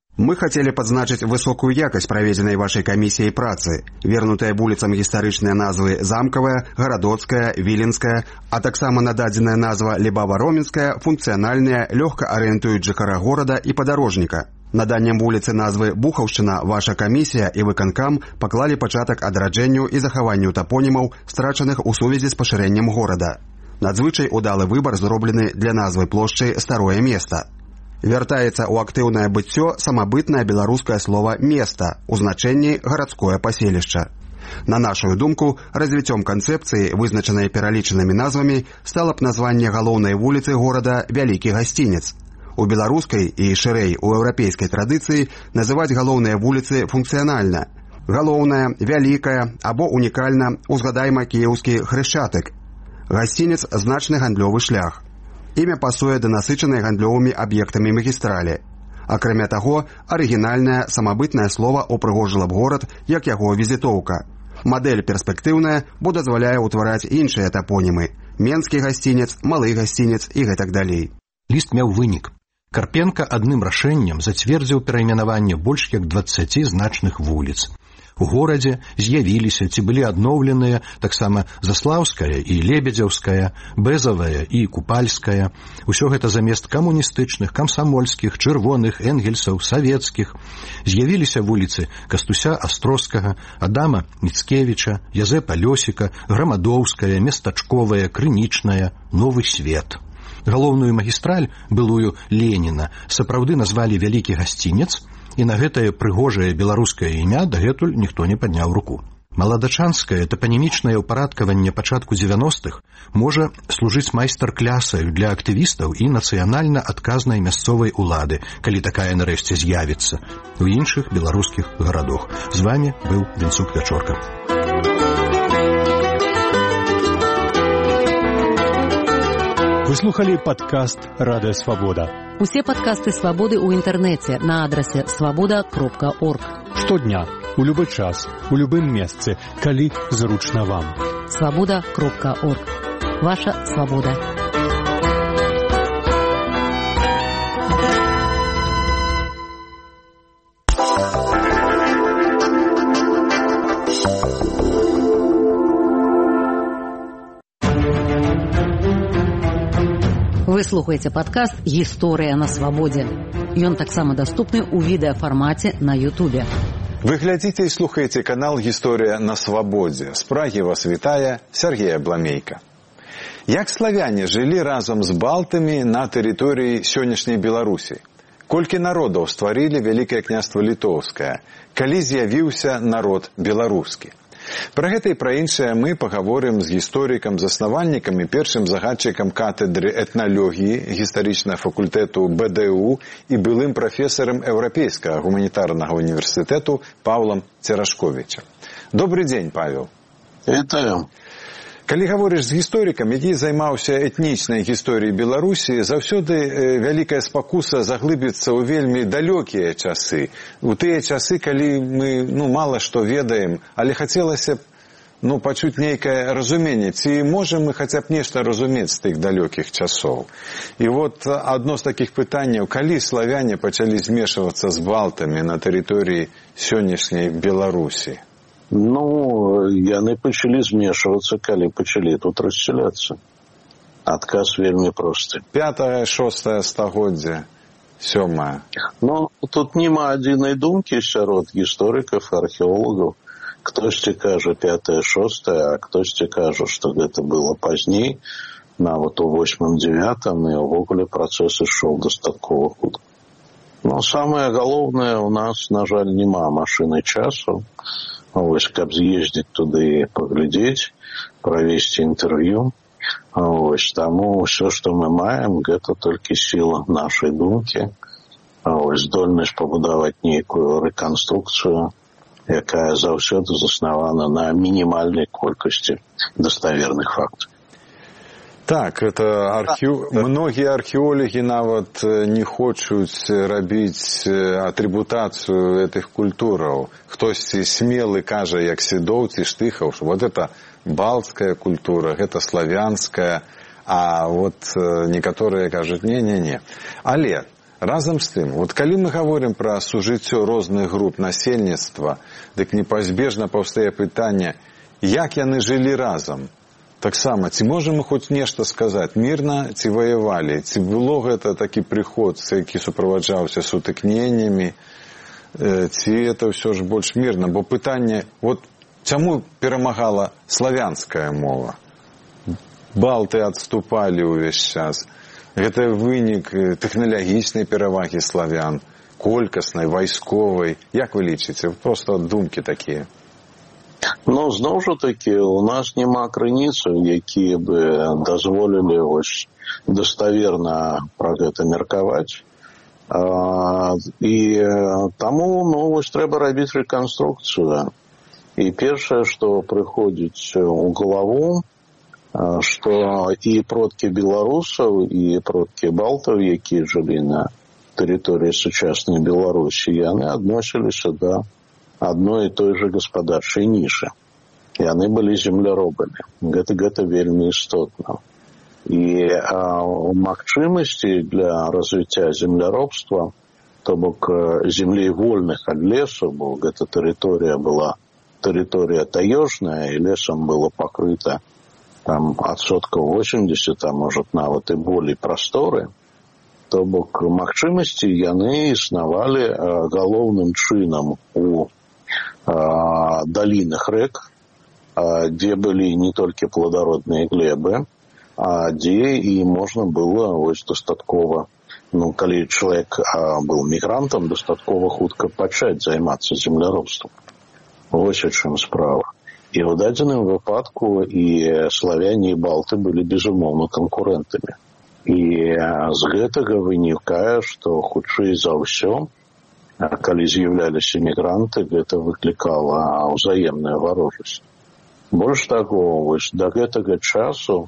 Мы хотели подзначить высокую якость проведенной вашей комиссией працы, вернутые вуліцам гістарычныя назвы Замкавая, Гарадоцкая, Віленская, а таксама нададзеная назва Лебава-Роменская, функцыянальныя, лёгка арыентуюць жыхара горада і падарожніка. Наданнем вуліцы назвы Бухаўшчына ваша камісія і выканкам паклалі пачатак адраджэнню і захаванню тапонімаў, страчаных у сувязі з пашырэннем горада. Надзвычай удалы выбар зроблены для назвы плошчы Старое места. Вяртаецца ў актыўнае быццё самабытнае беларускае слова «места» у значэнні «гарадское паселішча». На нашу думку, развіццём канцэпцыі, вызначанай пералічанымі назвамі, стала б названне галоўнай вуліцы горада «Вялікі гасцінец». У беларускай і, шырэй, у еўрапейскай традыцыі называць галоўныя вуліцы функцыянальна. Галоўная, вялікая або унікальна, узгадайма кіеўскі Хрышчатык. Гасцінец – значны гандлёвы шлях. Імя пасуе да насычанай гандлёвымі аб'ектамі магістралі. Акрамя таго, арыгінальнае самабытнае слова упрыгожыла б горад як яго візітоўка. Мадэль перспектыўная, бо дазваляе ўтвараць іншыя тапонімы – Менскі гасцінец, Малы гасцінец і гэтак далей. Ліст меў вынік. Карпенка адным рашэннем зацвердзіў перайменаванне больш як дваццаці значных вуліц. У горадзе з'явіліся ці былі адноўленыя таксама Заслаўская і Лебедзяўская, Бэзавая і Купальская. Усё гэта замест камуністычных, камсамольскіх, чырвоных, энгельсаў, савецкіх. З'явіліся вуліцы Кастуся Астроскага, Адама Міцкевіча, Язэпа Лёсіка, Грамадоўская, Местачковая, Крынічная, Новы свет. Галоўную магістраль, былую Леніна, сапраўды назвалі Вялікі гасцінец, і на гэтае прыгожае беларускае імя дагэтуль ніхто не падняў руку. Маладачанскае тапанімічнае ўпарадкаванне пачатку дзевяностых можа служыць майстар-клясаю для актывістаў і нацыянальна адказнай мясцовай улады, калі такая нарэшце з'явіцца у іншых беларускіх гарадах. З вами быў Вінцук Вячорка. Вы слухали падкаст «Радыё Свабода». Усе падкасты «Свабоды» ў інтэрнэце на адрасе свабода кропка орг. Штодня, у любы час, у любым месцы, калі зручна вам. свабода кропка орг. Ваша свабода. Вы слухаеце падкаст «Гісторыя на свабодзе». Ён таксама даступны ў відэафармаце на Ютубе. Вы глядзіце і слухаеце канал «Гісторыя на свабодзе». З Прагі вас вітае Сергей Абламейка. Як славяне жылі разам з балтамі на тэрыторыі сённяшняй Беларусі? Колькі народаў стварылі Вялікае княства Літоўскае? Калі з'явіўся народ беларускі? Пра гэта і пра іншае мы пагаворым з гісторыкам, заснавальнікам і першым загадчыкам катедры этналогіі гістарычнага факультэту бэ дэ у і былым прафесарам Еўрапейскага гуманітарнага універсітэту Паўлам Церашковічам. Добры дзень, Павел. Вітаю. Калі гаворыш з гісторыкам, які займаўся этнічнай гісторыяй Беларусі, заўсёды вялікая спакуса заглыбіцца ў вельмі далёкія часы. У тыя часы, калі мы ну, мала што ведаем, але хацелася б ну, пачуць нейкае разуменне. Ці можам мы хаця б нешта разумець з тых далёкіх часоў? І вот адно з такіх пытанняў, калі славяне пачалі змешвацца з балтамі на тэрыторыі сённяшняй Беларусі? Ну, яны пачалі змешвацца, калі пачалі тут рассяляцца. Адказ вельмі просты. Пятае, шостае стагоддзе, сёмае. Ну, тут няма адзінай думкі сярод гісторыкаў, археолагаў. Хтосьці кажа пятае, шостае, а хтосьці кажа, што гэта было пазней, нават у восьмым, дзевятым, і ўвогуле працэс ішоў дастаткова хутка. Ну, самае галоўнае, у нас, на жаль, няма машыны часу. Вось, каб з'ездзіць туды і паглядзець, правесці інтэрв'ю. Вось, таму ўсё, што мы маем, гэта толькі сіла нашай думкі. Вось, здольнасць пабудаваць нейкую рэканструкцыю, якая заўсёды заснавана на мінімальнай колькасці даставерных фактаў. Так, это архео... многія археолагі нават не хочуць рабіць атрыбутацыю гэтых культураў. Хтосьці смелы кажа, як Седоў ці Штыхаў, што вот это балтская культура, гэта славянская, а вот некаторыя кажуць не-не-не. Але Разам з тым, вот калі мы гаворым пра сужыццё розных груп насельніцтва, дык непазбежна паўстае пытанне, як яны жылі разам? Таксама, ці можам мы хоць нешта сказаць, мірна ці ваявалі, ці было гэта такі прыход, які суправаджаўся сутыкненнямі, ці это ўсё ж больш мірна? Бо пытанне, вот чаму перамагала славянская мова? Балты адступалі ўвесь час. Гэта вынік тэхналагічнай перавагі славян, колькаснай, вайсковай. Як вы лічыце? Проста думкі такія. Ну, зноў жа такі, у нас няма крыніцаў, якія бы дазволілі вось даставерна пра гэта меркаваць. А, і таму, ну, вось трэба рабіць рэканструкцыю. І першае, што прыходзіць у галаву, што і продкі беларусаў, і продкі балтаў, якія жылі на тэрыторыі сучаснай Беларусі, яны адносіліся да адной і той жа гаспадарчай нішы. Яны былі земляробамі. Гэта, гэта вельмі істотна. І а, магчымасці для развіцця земляробства, то бок землей вольных ад лесу, бо гэта тэрыторыя была тэрыторыя таежная, і лесам было пакрыта там адсоткаў восемьдесят, а можа нават і болей прасторы, то бок магчымасці яны існавалі а, галоўным чынам у а, далінах рэк, а, дзе былі не толькі плодародныя глебы, а дзе і можна было ось дастаткова, ну, калі чалавек а, быў мігрантам, дастаткова хутка пачаць займацца земляробствам. Вось у чым справа. І ў дадзеным выпадку і славяне, і балты былі, безумоўна, канкурэнтамі. І з гэтага вынікае, што хутчэй за ўсё, калі з'яўляліся мігранты, гэта выклікала ўзаемная варожасць. Больш таго, вось да гэтага часу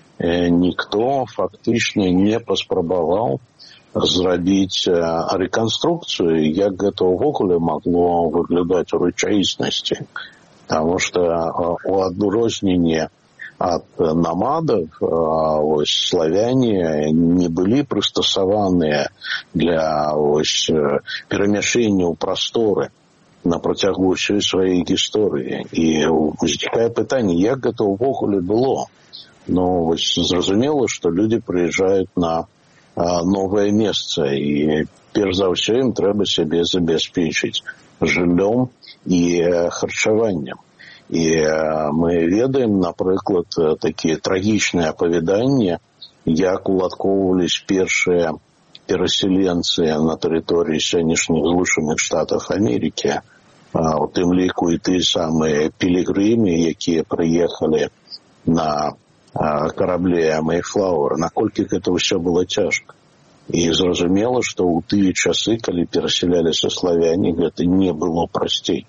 ніхто фактычна не паспрабаваў зрабіць рэканструкцыю, як гэта ўвогуле магло выглядаць у рэчаіснасці. Таму што у адрозненне ад намадаў ось, славяне не былі прыстасаваныя для ось, перамяшэння ў прасторы на працягу ўсёй сваёй гісторыі. І узнікае пытанне, як гэта ўвогуле было. Ну, вось, зразумела, што людзі прыязджаюць на а, новае месца, і перш за ўсё ім трэба сябе забяспечыць жыллём і харчаваннем. І а, мы ведаем, напрыклад, такія трагічныя апавяданні, як уладкоўвались першыя перасяленцы на тэрыторыі сённяшніх Злучаных Штатаў Амерыкі. А, у тым ліку і тыя самыя пілігрымы, якія прыехалі на карабле Мэйфлауэр, наколькі гэта ўсё было цяжка. І зразумела, што ў тыя часы, калі перасяляліся славяне, гэта не было прасцей.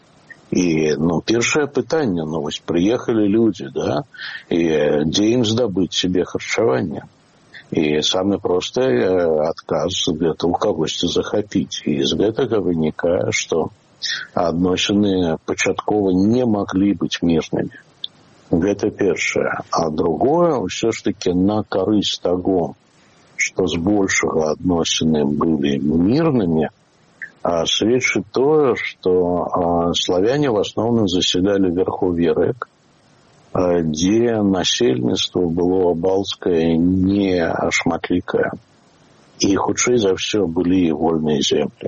І, ну, першае пытанне, ну, вось прыехалі людзі, да, і дзе ім здабыць сябе харчаванне? І самы просты адказ гэта ў кагосьці захапіць. І з гэтага вынікае, што адносіны пачаткова не маглі быць мірнымі. Гэта першае. А другое, ўсё ж такі на карысць таго, што збольшага адносіны былі мірнымі, а сведчыць тое, што а, славяне в асноўным засядалі верхов'і рэк, а, дзе насельніцтва было балцкае не шматлікае. І хутчэй за ўсё былі вольныя землі.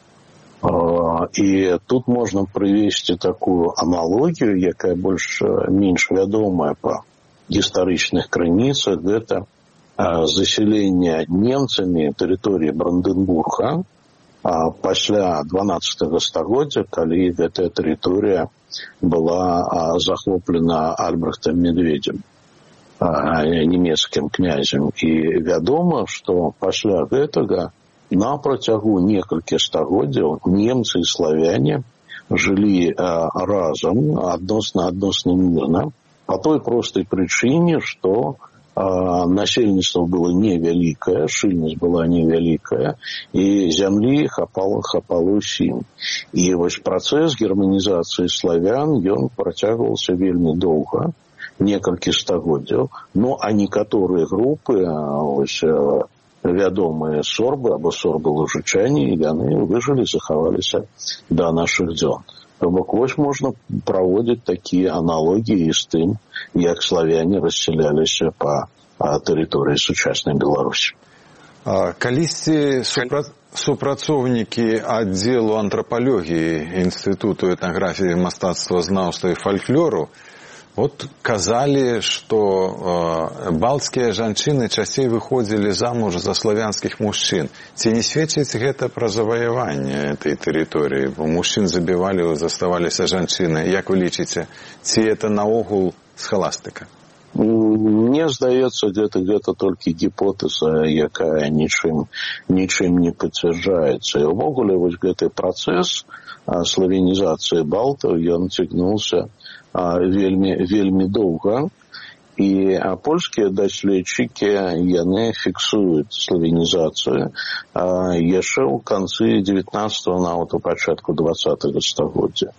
І тут можна прывесці такую аналогію, якая больш-менш вядомая па гістарычных крыніцах, гэта засяленне немцамі тэрыторыі Бранденбурга пасля дванаццатага стагоддзя, калі гэтая тэрыторыя была захоплена Альбрэхтам Медведзем, нямецкім князем. І вядома, што пасля гэтага на працягу некалькіх стагоддзяў немцы і славяне жылі а, разам, адносна адносна мірна, па той простай прычыне, што а, насельніцтва было невялікае, шчыльнасць была невялікая, і зямлі хапала, хапала ўсім. І вось працэс германізацыі славян, ён працягваўся вельмі доўга, некалькі стагоддзяў, ну, а некаторыя групы, ось, вядомыя сорбы або сорбы-лужычане, яны выжылі, захаваліся да нашых дзён. То бок вось можна праводзіць такія аналогіі з тым, як славяне рассяляліся па тэрыторыі сучаснай Беларусі. Калісьці супра... супрацоўнікі аддзелу антрапалогіі Інстытуту этнаграфіі, мастацтвазнаўства і фальклору вот казалі, што э, балцкія жанчыны часцей выходзілі замуж за славянскіх мужчын. Ці не сведчыць гэта пра заваяванне этой тэрыторыі? Бо мужчын забівалі, заставаліся жанчыны. Як вы лічыце, ці это наогул схаластыка? Мне здаецца, гэта, гэта толькі гіпотэза, якая нічым, нічым не пацвярджаецца. І ўвогуле вось гэты працэс славянізацыі балтаў, ён цягнуўся вельмі, вельмі доўга. І польскія даследчыкі, яны фіксуюць славянізацыю яшчэ ў канцы дзевятнаццатага, нават у пачатку дваццатага стагоддзя.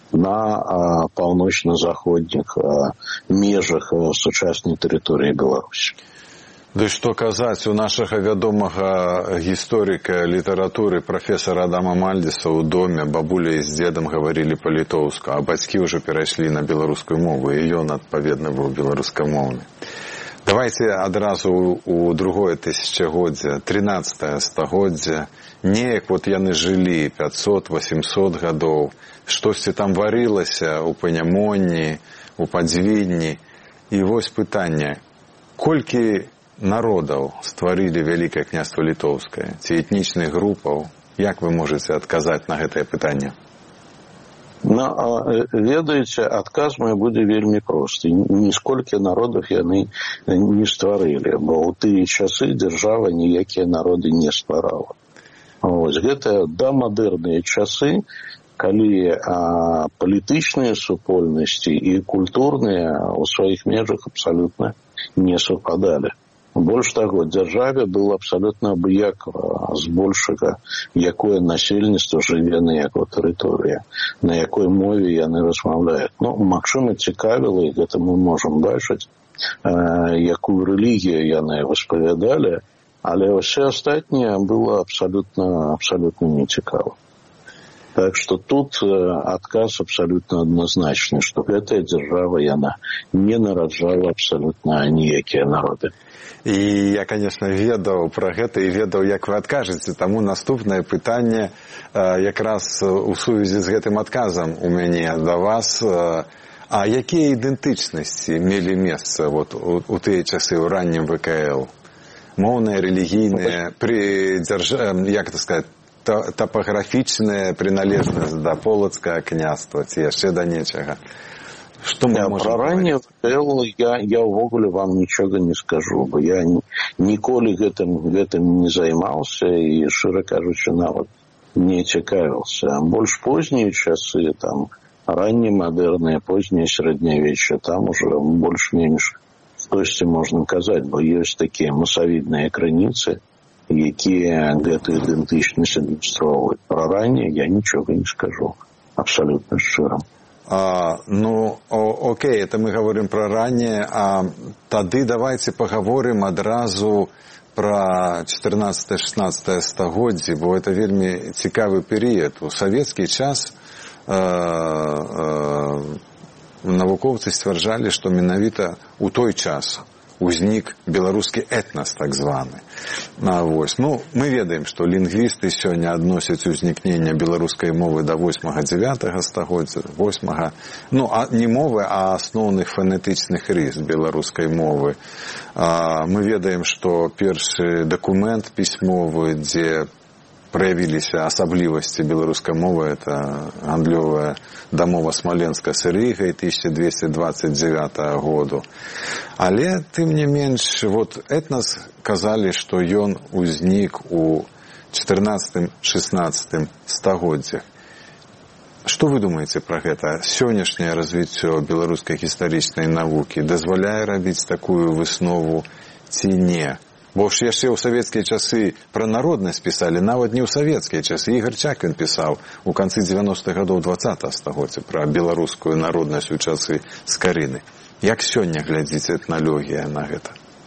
На паўночна-заходніх межах сучаснай тэрыторыі Беларусі. Ды што казаць, у нашага вядомага гісторыка літаратуры прафесара Адама Мальдзеса ў доме бабуля з дзедам гаварылі па-літоўску, а бацькі ўжо перайшлі на беларускую мову, і ён, адпаведна, быў беларускамоўны. Давайте адразу у другое тысячагоддзе, трынаццатае стагоддзе, неяк вот яны жылі пятьсот-восемьсот гадоў, штосьці там варылася ў Панямонні, у Падзвінні. І вось пытанне, колькі народаў стварылі Вялікае княства Літоўскае, ці этнічных групаў? Як вы можаце адказаць на гэтае пытанне? Ну, ведаеце, адказ мой будзе вельмі просты. Нисколькі народов яны не стварылі, бо ў тыя часы дзяржава ніякія народы не стварала. Вось гэта дамадэрныя часы, калі а, палітычныя супольнасці і культурныя ў сваіх межах абсалютна не супадалі. Больш таго, дзяржаве было абсалютна абыякава збольшага, якое насельніцтва жыве на якой тэрыторыі, на якой мове яны размаўляюць. Ну, магчыма, цікавіла, і гэта мы можам бачыць, э, якую рэлігію яны воспавядалі, але ўсе астатнія было абсалютна, абсалютна нецікава. Так што тут адказ абсалютна адназначны, што гэтая дзяржава, яна не нараджала абсалютна ніякія народы. І я, конечно, ведаў пра гэта і ведаў, як вы адкажаце, таму наступнае пытанне якраз у сувязі з гэтым адказам у мяне да вас. А якія ідэнтычнасці мелі месца вот, у, у тыя часы ў раннім вэ ка эл? Моўныя, рэлігійныя, пры дзяржа... як это сказаць, топаграфічная прыналежнасць да полацкага княства ці яшчэ да нечага. Што мы можам пра раннее вэ ка эл я, я ўвогуле вам нічога не скажу, бо я ніколі гэтым, гэтым не займаўся і, шчыра кажучы, нават не цікавіўся. Больш познія часы, там, раннемадэрныя, познія сярэднявечча, там уже больш-менш штосьці можна казаць, бо ёсць такія масавідныя крыніцы, якія гэтую ідэнтычнасць адлюстроўваюць. Пра ранне я нічога не скажу, абсалютна шчыра. А, ну, о, окей, это мы говорим про ранее, а тады давайте поговорим адразу про чатырнаццатае-шаснаццатае стагоддзі, бо это вельмі цікавы перыяд. У савецкі час э, э, навукоўцы сцвярджалі, што менавіта у той час узнік беларускі этнас, так званы. А, вось. Ну, мы ведаем, што лінгвісты сёння адносяць узнікнення беларускай мовы да восьмага-дзявятага стагоддзя, восьмага, ну, а, не мовы, а асноўных фанетычных рыс беларускай мовы. А, мы ведаем, што першы дакумент пісьмовы, дзе праявіліся асаблівасці беларускай мовы, это гандлёвая дамова Смаленска з Рігай тысяча двести двадцать девятого году. Але, тым не менш, вот этнас казалі, што ён узнік у чатырнаццатым-шаснаццатым стагоддзях. Што вы думаеце пра гэта? Сённяшняе развіццё беларускай гістарычнай навукі дазваляе рабіць такую выснову ці не? Бо ж яшчэ ў савецкія часы пра народнасць пісалі, нават не ў савецкія часы. Ігор Чакін пісаў у канцы дзевяностых гадоў дваццатага стагоддзя пра беларускую народнасць у часы Скарыны. Як сёння глядзіць этналогія на гэта?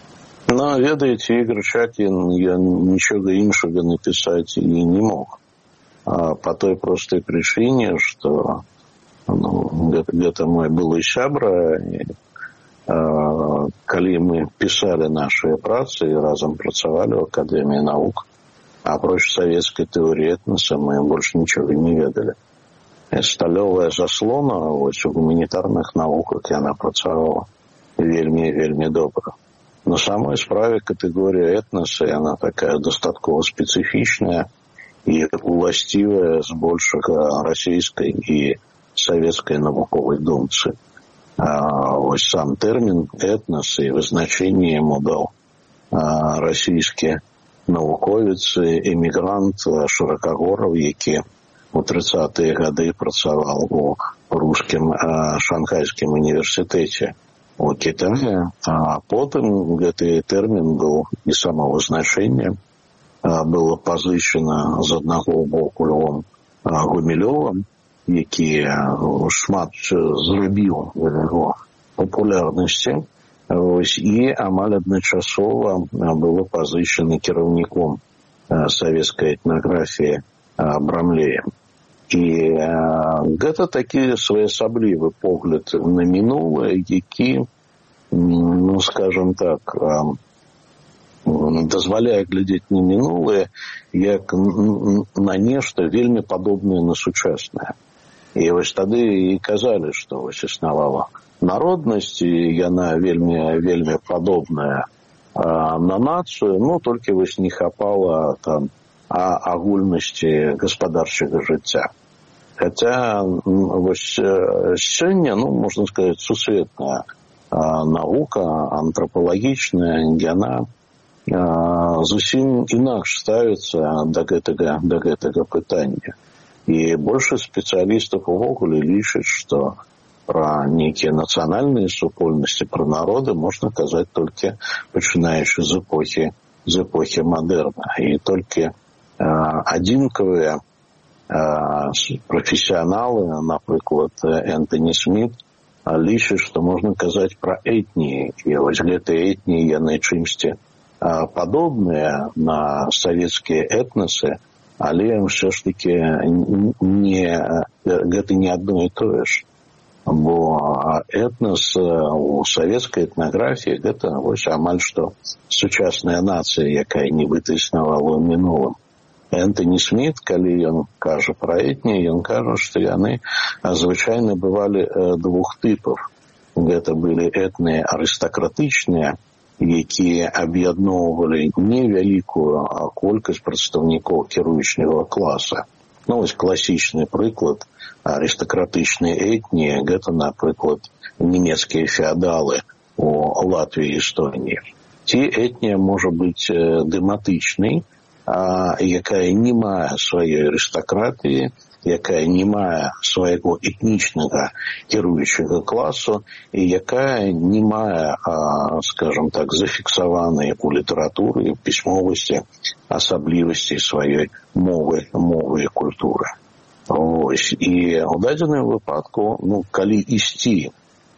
Но, ведаеце, Ігор Чакін, я нічога іншага напісаць і не мог. А по той простой причине, что ну, гэта мой былы сябра, і, а, калі мы пісалі нашыя працы і разам працавалі ў Акадэміі навук, апроч савецкай тэорыі этноса мы больш нічога не ведалі. Сталёвая заслона вось, у гуманітарных навуках яна працавала вельмі вельмі добра. На самой справе катэгорія этноса яна такая дастаткова спецыфічная і уласцівая збольшага расійскай і савецкай навуковай думцы. А, вось сам тэрмін этнос і вызначэнне яму даў а, расійскі навуковец, эмігрант Шыракагораў, які у трыццатыя гады працаваў у рускім а, шанхайскім універсітэце у Кітаі, а потым гэты тэрмін быў і самавызначэнне было пазычана з аднаго боку Львом Гумілёвым, які шмат зрабіў яго папулярнасці, і амаль адначасова было пазычана кіраўніком савецкай этнаграфіі Брамлеем. І гэта такі своеасаблівы погляд на мінулае, які, ну, скажем так, дазваляе глядзець на мінулае як на нешта вельмі падобнае на сучаснае. І вось тады і казалі, што вось існавала народнасць, і яна вельмі вельмі падобная на нацыю, ну толькі вось не хапала там агульнасці гаспадарчага жыцця. Хаця вось сёння, ну можна сказаць, сусветная навука антрапалагічная, яна зусім інакш ставіцца да гэтага, да гэтага пытання. І большасць спецыялістаў увогуле лічаць, што пра нейкія нацыянальныя супольнасці, пра народы можна казаць толькі пачынаючы з эпохі, з эпохі мадэрна. І толькі адзінкавыя прафесіяналы, напрыклад, Энтоні Сміт, лічаць, што можна казаць пра этніі. І вось гэтыя этніі, яны чымсьці падобныя на савецкія этносы, але ўсё ж такі не, гэта не адно і тое ж. Бо этнос у савецкай этнаграфіі гэта вось амаль што сучасная нацыя, якая нібыта існавала ў мінулым. Энтоні Сміт, калі ён кажа пра этніі, ён кажа, што яны звычайна бывалі двух тыпаў. Гэта былі этныя арыстакратычныя, якія аб'ядноўвалі невялікую колькасць прадстаўнікоў кіруючага класа. Ну, вось класічны прыклад арыстакратычнай этніі, гэта, напрыклад, нямецкія феадалы у Латвіі і Эстоніі. Ці этнія можа быць дэматычнай, якая не мае сваёй арыстакратыі, якая не мае свайго этнічнага кіруючага класу і якая не мае, скажем так, зафіксаванай у літаратуры, у пісьмовасці асаблівасці сваёй мовы, мовы і культуры. Ось. І ў дадзеным выпадку, ну, калі ісці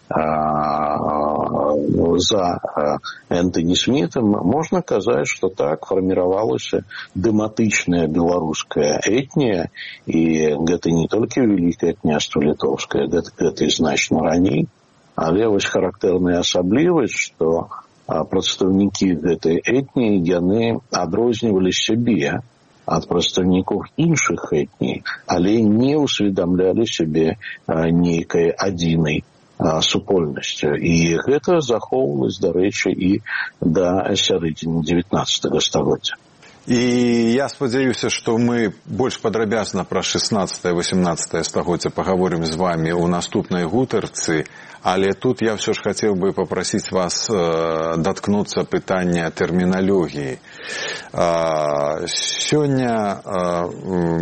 за Энтоні Смітам, можна казаць, што так фарміравалася дэматычная беларуская этнія, і гэта не толькі Вялікае княства Літоўскае, гэта, гэта і значна раней, але вось характэрная асаблівасць, што прадстаўнікі гэтай этніі, яны адрознівалі сябе ад прадстаўнікоў іншых этній, але не ўсведамлялі сябе нейкай адзінай супольнасцю. І гэта захоўвалось, дарэчы, і да сярэдзіны дзевятнаццатага стагоддзя. І я спадзяюся, што мы больш падрабязна пра шэснаццатае-васемнаццатае стагоддзя пагаворым з вамі ў наступнай гутарцы, але тут я ўсё ж хацеў бы папрасіць вас даткнуцца пытання тэрміналогіі. Сёння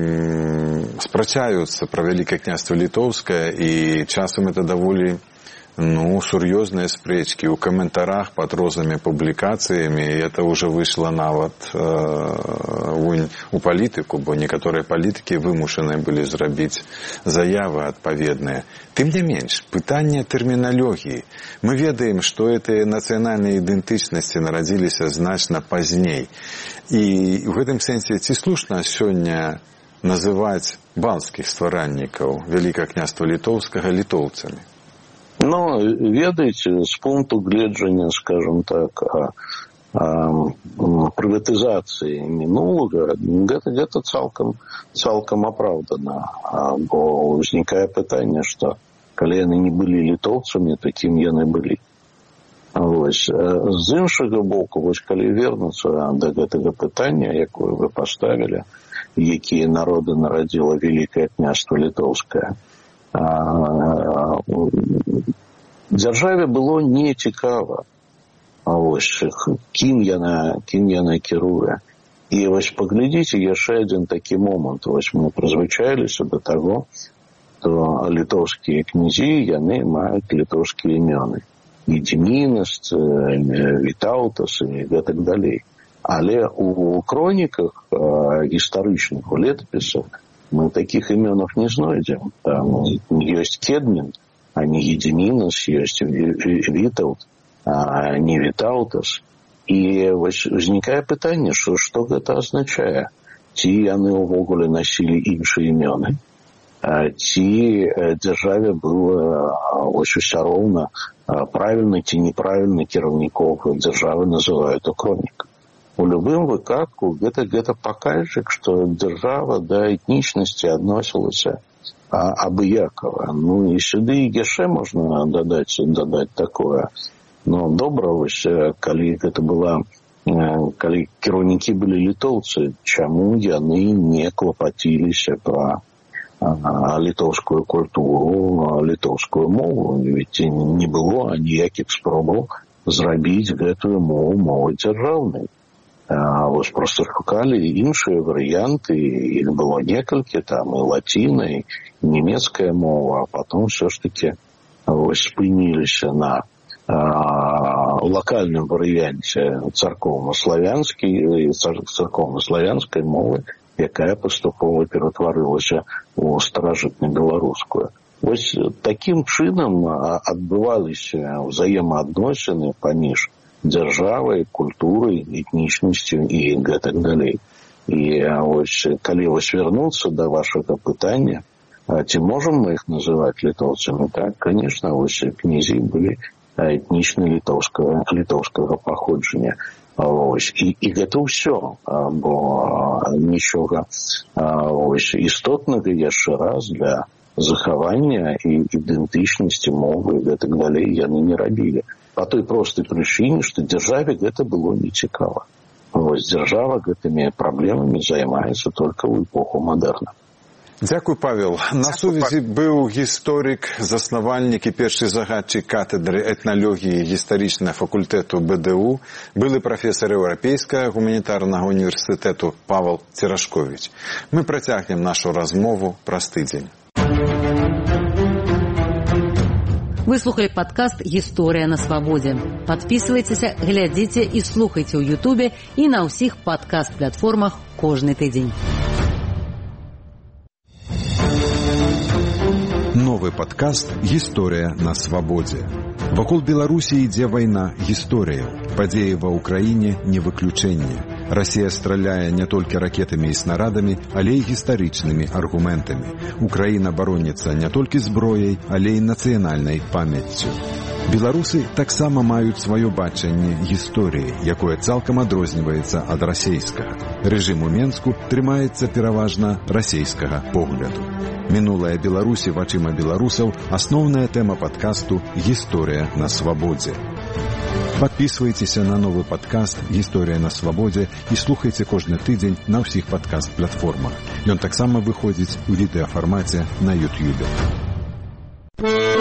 спрачаюцца пра Вялікае княства Літоўскае, і часам это даволі ну, сур'ёзныя спрэчкі ў каментарах пад рознымі публікацыямі, і это ўжо выйшла нават э, у палітыку, бо некаторыя палітыкі вымушаныя былі зрабіць заявы адпаведныя. Тым не менш, пытанне тэрміналогіі. Мы ведаем, што гэтыя нацыянальныя ідэнтычнасці нарадзіліся значна пазней. І ў гэтым сэнсе ці слушна сёння называць балцкіх стваральнікаў Вялікага княства літоўскага літоўцамі? Ну, ведаеце, з пункту гледжання, скажем так, а, а, прыватызацыі мінулага, гэта, гэта цалкам, цалкам апраўдана. А, бо ўзнікае пытанне, што калі яны не былі літоўцамі, то кім яны былі. Вось. З іншага боку, вось, калі вернуцца да гэтага пытання, якое вы паставілі, якія народы нарадзіла Вялікае княства літоўскае, дзяржаве было не цікава, вось, кім яна, кім яна кіруе. І вось паглядзіце яшчэ адзін такі момант. Вось мы прызвычаіліся да таго, што літоўскія князі, яны маюць літоўскія імёны. Гедзімінас, Вітаўтас і гэтак далей. Але у хроніках гістарычных, у летапісах мы такіх імёнах не знойдзем. Там ёсць Кедмін, а не Гедзімінас, ёсць Вітаўт, а не Вітаўтас. І вось узнікае пытанне, што, што гэта азначае? Ці яны ўвогуле насілі іншыя імёны? Ці дзяржаве было вось усё роўна, правільна ці неправільна кіраўнікоў дзяржавы называюць у хроніках. У любым выпадку гэта, гэта паказчык, што дзяржава да этнічнасці адносілася абыякава. Ну і сюды яшчэ можна дадаць, дадаць такое. Но добра, вось, калі гэта была, калі кіраўнікі былі літоўцы, чаму яны не клапаціліся пра літоўскую культуру, літоўскую мову? Ведь не было ніякіх спробаў зрабіць гэтую мову мовай дзяржаўнай. Вось проста шукалі іншыя варыянты, іх было некалькі, там і лаціна, і нямецкая мова, а потом все ж таки вось спыніліся на а, локальным варыянце царкоўна-славянскай, царкоўна-славянскай мовы, якая паступова ператварылася ў старажытна-беларускую. Вось такім чынам адбываліся ўзаемаадносіны паміж дзяржавай, культурай, этнічнасцю і гэтак далей. І вось, калі вось вярнуцца да вашага пытання, ці можам мы іх называць літоўцамі? Так, конечно, вось князі былі этнічна літоўскага, літоўскага паходжання. Вось. І, і гэта ўсё, бо нічога вось, істотнага яшчэ раз для захавання і ідэнтычнасці мовы і гэтак далей яны не рабілі. По той простой причине, что державе это было не цікаво. Вось держава гэтымі праблемамі займаецца только ў эпоху мадэрна. Дзякуй, Павел. На сувязі быў гісторык, заснавальнік і першы загадчык катедры этналогіі гістарычнага факультэту бэ дэ у, былы прафесар Еўрапейскага гуманітарнага універсітэту Павел Церашковіч. Мы працягнем нашу размову праз тыдзень. Вы слухали падкаст «Гісторыя на свабодзе». Падпісвайцеся, глядзіце і слухайце ў Ютубе і на ўсіх падкаст-платформах кожны тыдзень. Новы падкаст «Гісторыя на свабодзе». Вакол Беларусі ідзе вайна гісторыяў. Падзеі ва ўкраіне не выключэнне. Расія страляе не толькі ракетамі і снарадамі, але і гістарычнымі аргументамі. Украіна бароніцца не толькі зброяй, але і нацыянальнай памяццю. Беларусы таксама маюць сваё бачанне гісторыі, якое цалкам адрозніваецца ад расейскага. Рэжым у Менску трымаецца пераважна расейскага погляду. Мінулая Беларусі вачыма беларусаў – асноўная тэма падкасту «Гісторыя на свабодзе». Падпісвайцеся на новы падкаст «Гісторыя на свабодзе» і слухайце кожны тыдзень на ўсіх падкаст-платформах. Ён таксама выходзіць у відэафармаце на Ютьюбе.